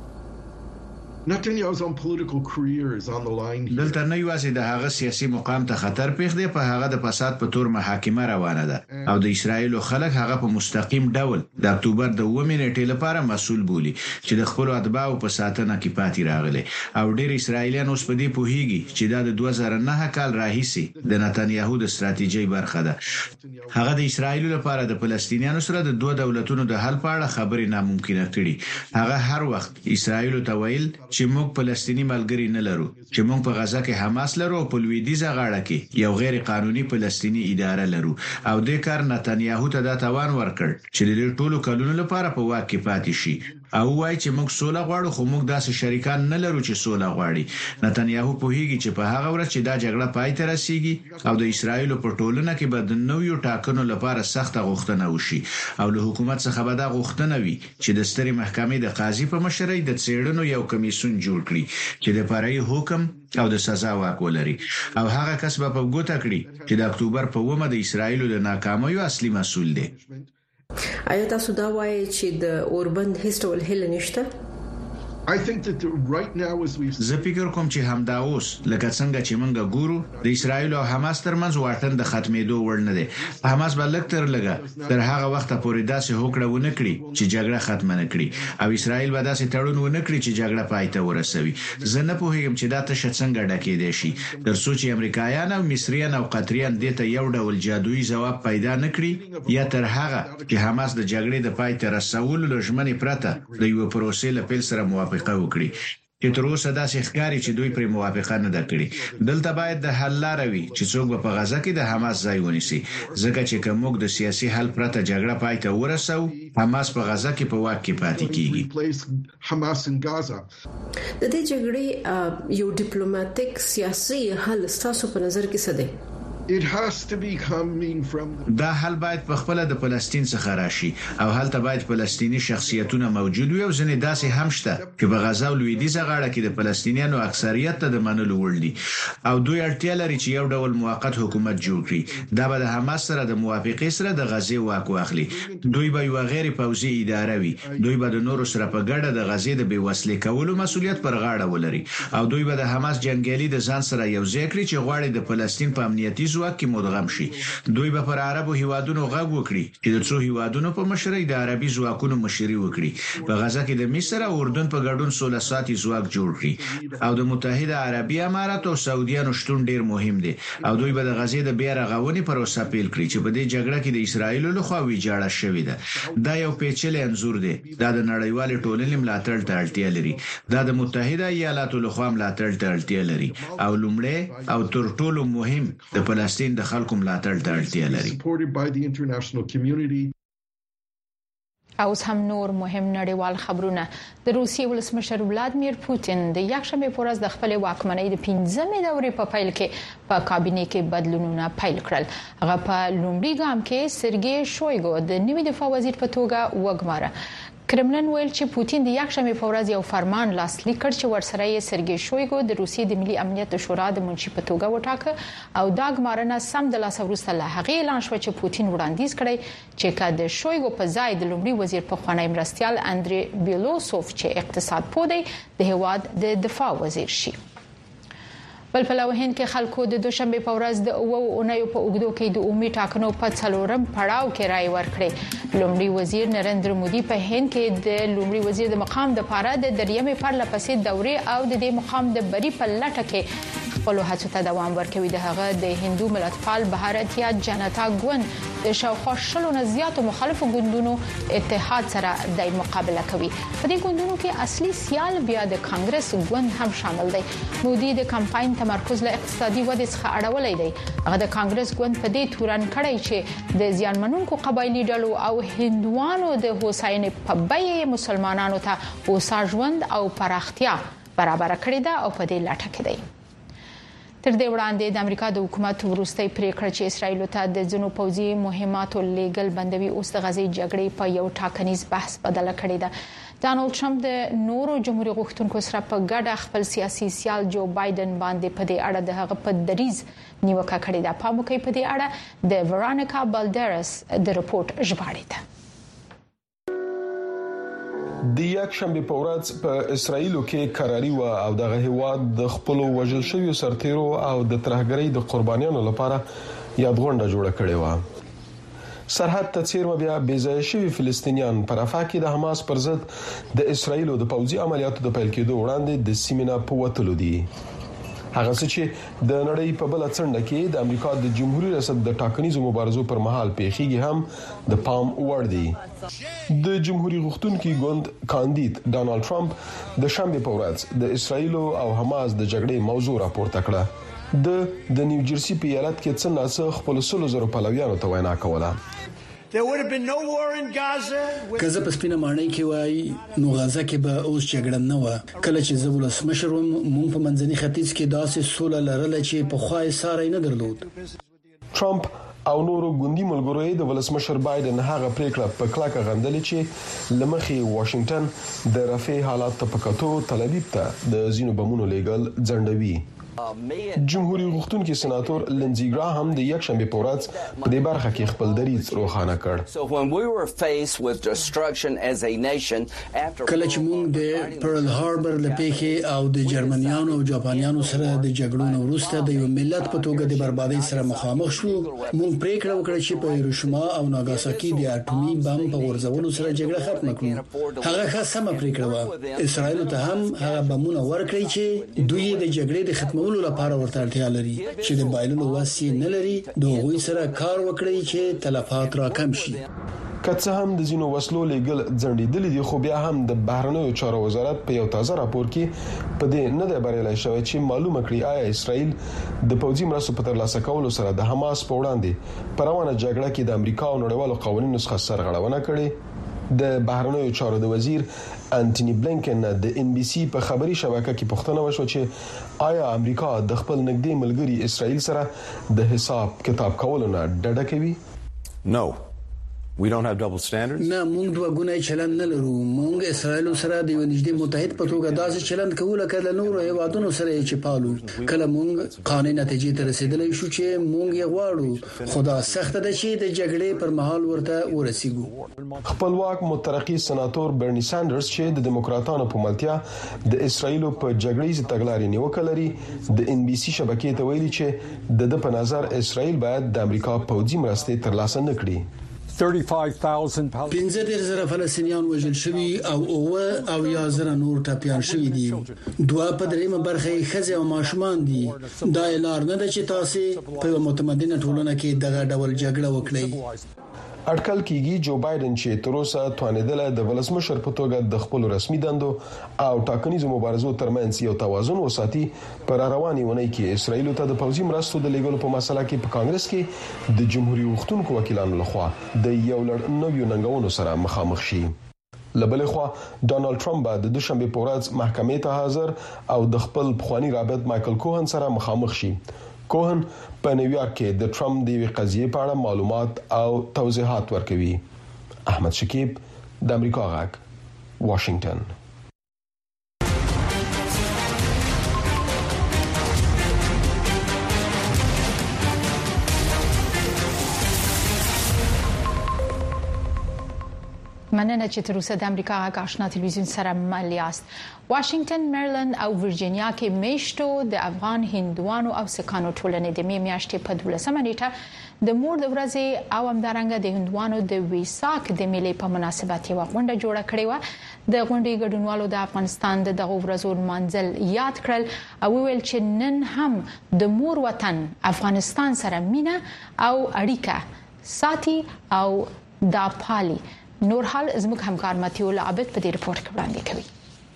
Netanyahu's own political career is on the line. دلته نه یوازې د هغه سیاسي مقام ته خطر پیښ دی، په هغه د فساد په تور محاکمه روانه ده او د اسرایل خلک هغه په مستقیم ډول د اکتوبر د اوومې نیټې لپاره مسؤل بولي چې د خپل اتباعو په ساتنه کې پاتې راغلي او ډېر اسرایلیان اوس په دې پوهیږي چې دا د دوه زره نه کال راهیسي د نتنیاهو د ستراتیژي برخه ده. هغه د اسرایل لپاره د فلسطینیانو سره د دوه دولتونو د حل په اړه خبرې ناممکنه کړي. هغه هر وخت اسرایل ته ویل چې موږ فلسطینی ملګری نه لرو، چې موږ په غزه کې حماس لرو او په لویدیځه غاړه کې یو غیر قانوني فلسطینی اداره لرو او د کار نتنیاهو ته دا توان ورکړ چې د ټولو کلونو لپاره په واک کې پاتې شي او وایي چې موږ سوله غواړو خو موږ داسې شریکان نه لرو چې سوله غواړي. نتنیاهو پوهیږي چې په هغه ورځ چې دا جګړه پای ته رسیږي او د اسرایل په ټولنه کې به د نویو ټاکنو لپاره سخت غوښتنه وشي او له حکومت څخه به دا غوښتنه وي چې د سترې محکمې د قاضي په مشرۍ د څېړنو یو کمیسیون جوړ کړي چې د فرعي حکم او د سزا واک ولري او هغه کس به په ګوته کړي چې د اکتوبر په اوومه د اسرایل د ناکامیو اصلي مسؤل دی. آیا تاسو دا وایي چې د اوربند هیڅ ډول هیله نشته؟ زه فکر کوم چې همدا اوس لکه څنګه چې موږ ګورو د اسرایل او حماس ترمنځ واټن د ختمېدو وړ نه دی. حماس به لږ تر لږه تر هغه وخت پورې داسې هوکړه ونه کړي چې جګړه ختمه نه کړي او اسرایل به داسې تړون ونه کړي چې جګړه پای ته ورسوي. زه نه پوهیږم چې دا تشه څنګه ډکېدای شي ترڅو چې امریکایان او مصریان او قطریان دې ته یو ډول جادویي ځواب پیدا نه کړي یا تر هغه چې حماس د جګړې د پای ته رسولو لژمنې پرته د یو پروسې له پیل سره موافقه وکړي چې تر اوسه داسې ښکاري چې دوی پر موافقه نه ده کړې. دلته باید د حل لار وي چې څوک په غزا کې د حماس ځای ونیسي ځکه چې کوم د سیاسي حل پرته جګړه پای ته ورسو حماس په غزا کې په واک کې پاتې کیږي. د دې جګړې یو ډیپلوماټیک سیاسي حل ستاسو په نظر کې څه دی؟ دا حل باید په خپل د فلسطین څخه راشي او هلته باید فلسطینی شخصیتونه موجود وي او ځنې داسې هم شته چې په غزا او لویدیځه غاړه کې د فلسطینیانو اکثریت ته د منلو وړ دي او دوی اړتیا لري چې یو ډول موقت حکومت جوړ کړي. دا به د حماس سره د موافقې سره د غزې واک واخلي. دوی به یو غیر پوځي اداره وي. دوی به د نورو سره په ګډه د غزې د بیوسلې کولو مسؤلیت پر غاړه ولري او دوی به د حماس جنگیالي د ځان سره یو ځای کړي چې غواړي د فلسطین په امنیتي ځواک کې مدغم شي. دوی به پر عربو هیوادونو غږ وکړي چې د څو هیوادونو په مشرۍ د عربي ځواکونو مشري وکړي. په غزا کې د مصر او اردن په ګډون سوله ساتي ځواک جوړ کړي او د متحده عربي امارات او سعودیانو شتون ډیر مهم دی او دوی به د غزې د بیا رغونې پروسه پیل کړي چې په دې جګړه کې د اسرایل له خوا ویجاړه شوې ده. دا یو پیچلې انزور دی. دا د نړیوال ټولنې ملاتړ ته اړتیا لري. دا د متحده ایالاتو له خوا ملاتړ ته اړتیا لري او لومړی او تر ټولو مهم د فلسطین د خلکو ملاتړ ته اړتیا لري. اوس هم نور مهم نړیوال خبرونه. د روسیې ولسمشر ولادیمیر پوتین د یکشنبه په ورځ د خپل واکمنۍ د پنځمې دورې په پیل کې په کابینه کې بدلونونه پیل کړل. هغه په لومړي ګام کې سرګي شویګو د نوي دفاع وزیر په توګه وګماره. کرملن ویل چې پوتین د یکشنبه په ورځ یو فرمان لاسلیک کړ چې ورسره یې سرګي شویګو د روسیې د ملي امنیت شورا د منشي په توګه وټاکه او دا ګمارنه سم د لاس وروسته له هغې اعلان شو چې پوتین وړاندیز کړی چې کله د شویګو په ځای د لومړي وزیر په خوانی مرستيال اندري بیلوسوف چې اقتصاد پوه دی د هواد د دفاع وزیر شي. بل په لوهین کې خلکو د دوشنبه په ورځ د اوو اونیو په اوګدو کې د عمومي ټاکنو په څلورم پړاو کې رائے ورکړي. لومړي وزیر نریندر مودي په هند کې د لومړي وزیر د مقام د پاره د دریمې پرله پسې دورې او د دې مقام د بری په لټه کې خپل هڅو ته دوام ورکوي. د هغه د هندو ملتپال بهارتیا جنتا ګوند د شاوخوا شلو نه زیاتو مخالفو ګوندونو اتحاد سره د مقابله کوي. په دې ګوندونو کې اصلي سیال بیا د کانګرس ګوند هم شامل دی. مودي د کمپاین تمرکز له اقتصادي ودې څخه اړولې دی. هغه د کانګرس ګوند په دې تورن کړی چې د زیانمنونکو قبایلی ډلو او هندوانو د هوساینې په بیه مسلمانانو ته هوسا ژوند او پراختیا برابر کړی ده او په دې لټه کې دی. تر دې وړاندې د امریکا د حکومت وروستۍ پریکړه چې اسرائیل ته د ځینو پوځي مهماتو لیګل بندوي اوس د غزې جګړې په یو ټاکنیز بحث بدله کړې ده. ډانلډ ټرمپ د نورو جمهوریت غوښتونکو سره په ګډه خپل سیاسي سیال جو بایدن باندې په دې اړه د هغه په دریز نیوکه کړې ده. په موقع په دې اړه د ورانیکا بالډرس د رپورت ژباړه ده. د یکشنبه په ورځ په اسرایل کې قراري و او دغه هیواد د خپل وژل شویو سرتیرو او د ترهګرۍ د قربانیانو لپاره یادغونډه جوړه کړې و. سرحد ته چیرمه بیا بېځایه شوي فلسطینیان پر رفح کې د حماس پر ضد د اسرایل د پوځي عملیاتو د پیل کېدو وړاندې د سیمینار په وتلو دي. هغه چې د نړۍ په بل څنډه کې د امریکا د جمهوریت ریاست د ټاکنیزو مبارزو پر مهال پیښیږي هم د پام وړ دي. د جمهوریت غوښتونکو ګوند کاندید ډانلډ ټرمپ د شنبه په ورځ د اسرایل او حماس د جګړې موضوع راپورته کړه. د د نیو جرسي په ایالت کې څنګه څه خپل سلو زرو پلویانو ته وینا کوله. که زه په سپینه ماڼۍ کې وای نو غزه کې به اوس جګړه نه و. کله چې زه ولسمشر وم مونږ په منځني ختیځ کې داسې سوله لرله چې په خوای ساري نه درلود. ټرمپ او نورو ګوندی ملګرو د ولسمشر بایدن هغه پریکړه په کلکه غندلې چې لمخې واشنگټن د رفع حالات ته پکاتو تل ابیب ته د زینو بمونو لیګل ځندوي. جمهوریت غوښتونکي سېناتور لنزي ګراهام د یک شنبه په ورځ په دې برخه کې خپل دریځ روښانه کړ. کله چې موږ د پرل هاربر لپیخي او د جرمنیانو او جاپانیانو سره د جګړو وروسته د یو ملت په توګه د بربادۍ سره مخامخ شو، موږ پریکړه وکړه چې په هیروشیما او ناګاساکي د اټومي بم په ورځولو سره جګړه ختم کړو. هغه ښه سم پریکړه و. اسرائیل ته هم هغه بمونه ورکړي چې دوی د جګړې د ختم ولو لپاره ورته اړتیا لري چې د بایللو واسي نه لري. دوی سره کار وکړي چې تلفات راکم شي. که څه هم د زینو وسلو لیګل ځنډېدل دي، خو بیا هم د بهرنیو چارو وزارت په یو تازه راپور کې په دې نه دی بریالي شوی چې معلومه کړي آیا اسرائیل د پوځي مرستو په ترلاسه کولو سره د حماس په وړاندې په روانه جګړه کې د امریکا او نړیوالو قوانینو څخه سرغړونه کړې. د بهرنیو چارو د وزیر انټونی بلینکن د ان بي سي په خبري شبکه کې پوښتنه وشوه چې آیا امریکا د خپل نږدې ملګری اسرائیل سره د حساب کتاب کولو نه ډډه کوي؟ No. We don't have double standards. نه، موږ دوه ګونی چلند نه لرو. موږ اسرائیل سره د یو نږدې متحد په توګه داسې چلند کوو لکه د نورو هیوادونو سره چې پالو. کله موږ قانوني نتیجې ته رسیدلی شو چې موږ یې غواړو، خدا سخت ده چې د جګړې پر مهال ورته ورسیږو. خپلواک مترقي سېناتور برني سانډرز چې د دیموکراتانو په ملتیا د اسرائیل په جګړې زتګلاري نیوکه لري، د ان بي سي شبکې ته ویلي چې د د په نظر اسرائیل باید د امریکا پوځي مرستې ترلاسه نکړي. پنځه ډیر زره فلسطینیان وژل شوي او اوه او یا زره نور ټپيان شوي دي. دوه په دریمه برخه ښځې او ماشومان دي. دا لار نه ده چې تاسو په متمدنه ټولنه کې دغه ډول جګړه وکړئ. اټکل کیږي جو بایدن چې تر اوسه توانیدل د ولسمشر په توګه د خپل رسمي دندو او ټاکنیزو مبارزو ترمنځ یو توازن وساتي. پر رواني ونې کې اسرائیل ته د پوځي مرستو د لیږلو په مسله کې په کانګرس کې د جمهوریت غوښتونکو وکیلانو لخوا د یو لړ نویو ننګونو سره مخامخ شي. لبلې خوا ډونالد ټرمپ د دوشنبه په ورځ محکمې ته حاضر او د خپل پخوانی رابط مایکل کوهن سره مخامخ شي. کوهن په نیویارک کې د ټرمپ د وی قضیې په اړه معلومات او توضیحات ورکوي. احمد شکیب، د امریکا غږ، واشنگټن. مننه چې تر اوسه د امریکا غږ آشنا تلویزیون سره مل یاست. واشنگټن، میریلند او ورجینیا کې میشتو د افغان هندوانو او سکانو ټولنې د می میاشتې په دولسمه نیټه د مور د ورځې او همدارنګه د هندوانو د ویساک د میلې په مناسبت یو غونډه جوړه کړې و. د غونډې ګډونوالو د افغانستان د دغه ورځو منځل یاد کړل او ویل چې نن هم د مور وطن افغانستان سره مینه او اړیکه ساتي او دا پالي. نور حال زموږ همکار ماتیو لعبد په دې رپورت کې وړاندې کوي.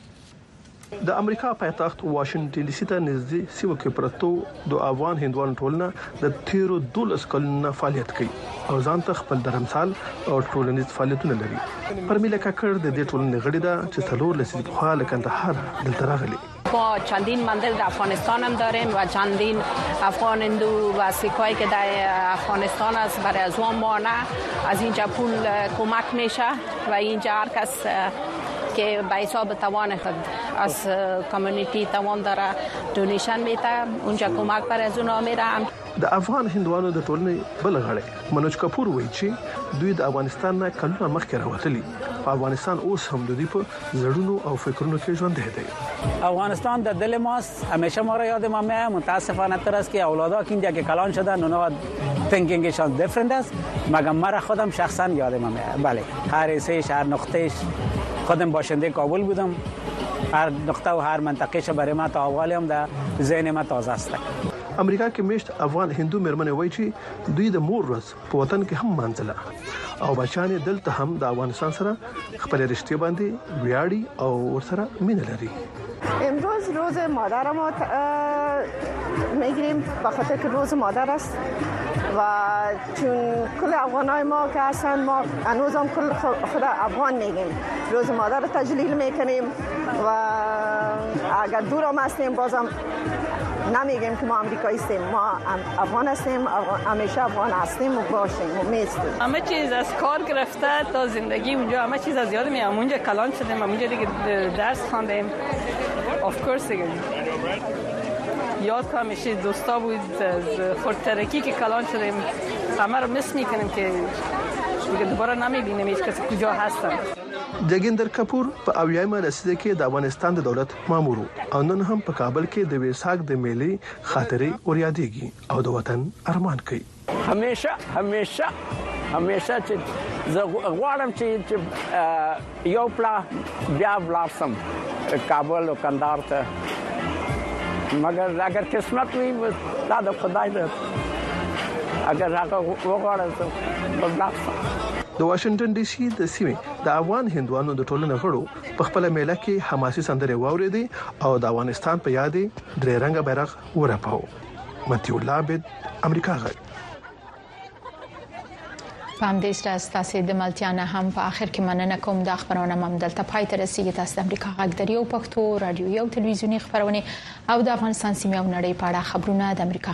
د امریکا پایتخت واشنگټن ډي سي ته نږدې سیمه کې پرتو د افغان هندوانو ټولنه د تیرو دولس کلونو فعالیت کوي او ځان ته خپل درمسال او ټولنیز فعالیتونه لري. پرمیله کاکړ د دې ټولنې غړي ده چې څلور لسیز په حال کندهار دلته راغلي. ما چندین منزل در افغانستان هم داریم و چندین افغان هندو و سیکایی که در افغانستان است. برای از اون مانع از اینجا پول کمک میشه و اینجا هر کس که به حساب توان خود از کمیونیتی توان داره دونیشن میده اونجا کمک برای از اونا میره. د افغان هندوانو د ټولنې بل غړی منوج کپور وایي چې دوی د افغانستان نه کلونه مخکې راوتلي. په افغانستان اوس هم د دوی په زړونو او فکرونو کې ژوند دی. افغانستان در دل ماست. همیشه ما را یاد ما میاد. متاسفانه تر است که اولادها که اینجا که کلان شدن اونا تینکینگشان دیفرنت است، مگر مرا خودم شخصا یاد ما میاد. بله، هر ایسهش هر نقطهش خودم باشنده کابل بودم. هر نقطه و هر منطقهش برای ما تا اول هم در ذهن ما تازه است. امریکا کې میشت افغان هندو مېرمنې وایي چې دوی د مور ورځ په وطن کې هم مانځله او بچانې دلته هم د افغانستان سره خپل رشتې باندې ویاړي او ورسره مینه لري. امروز روز مادر ما میگیریم به خاطر که روز مادر است و چون کل افغانای ما که هستن ما هنوز هم کل خود افغان میگیم روز مادر رو تجلیل میکنیم و اگر دور هم هستیم بازم نمیگیم که ما امریکایی هستیم ما افغان هستیم همیشه افغان هستیم و باشیم و میستیم. همه چیز از کار گرفته تا زندگی اونجا همه چیز از یادم میاد. اونجا کلان شدیم اونجا دیگه درس خواندیم اف کورس دیگه یاد همیشه دوستا بود خودترکی که کلان شدیم همه رو مس میکنیم که دیگه دوباره نمیبینیم هیچ کسی کجا هستن. جگیندر کپور په اویایمه لسیزه کې د افغانستان د دولت مامور او نن هم په کابل کې د ویساک د میلې خاطرې اوریادېږي او د وطن ارمان کوي. همیشه همیشه همیشه چې زه غواړم چې یو پلا بیا ولارسم کابل او کندهار ته مگر اگر قسمت وي دا د خدای دی اگر هغه وغواړم ولارسم. د واشنگټن ډي سي د سیمې د افغان هندوانو د ټولنې غړو په خپل میله کې حماسي سندرې واورېدې او د افغانستان په یاد درې رنګه بیرغ ورپاو. متي الله عبد امریکا غږ. پام دې سره تاسو د ملتیا هم په اخر کې مننه کوم د خبرونه مم دلته پای ته رسیدي. تاسو د امریکا غږ د یو پښتو رادیو یو تلویزیونی خبرونه او د افغانستان سیمې او نړۍ په اړه خبرونه د امریکا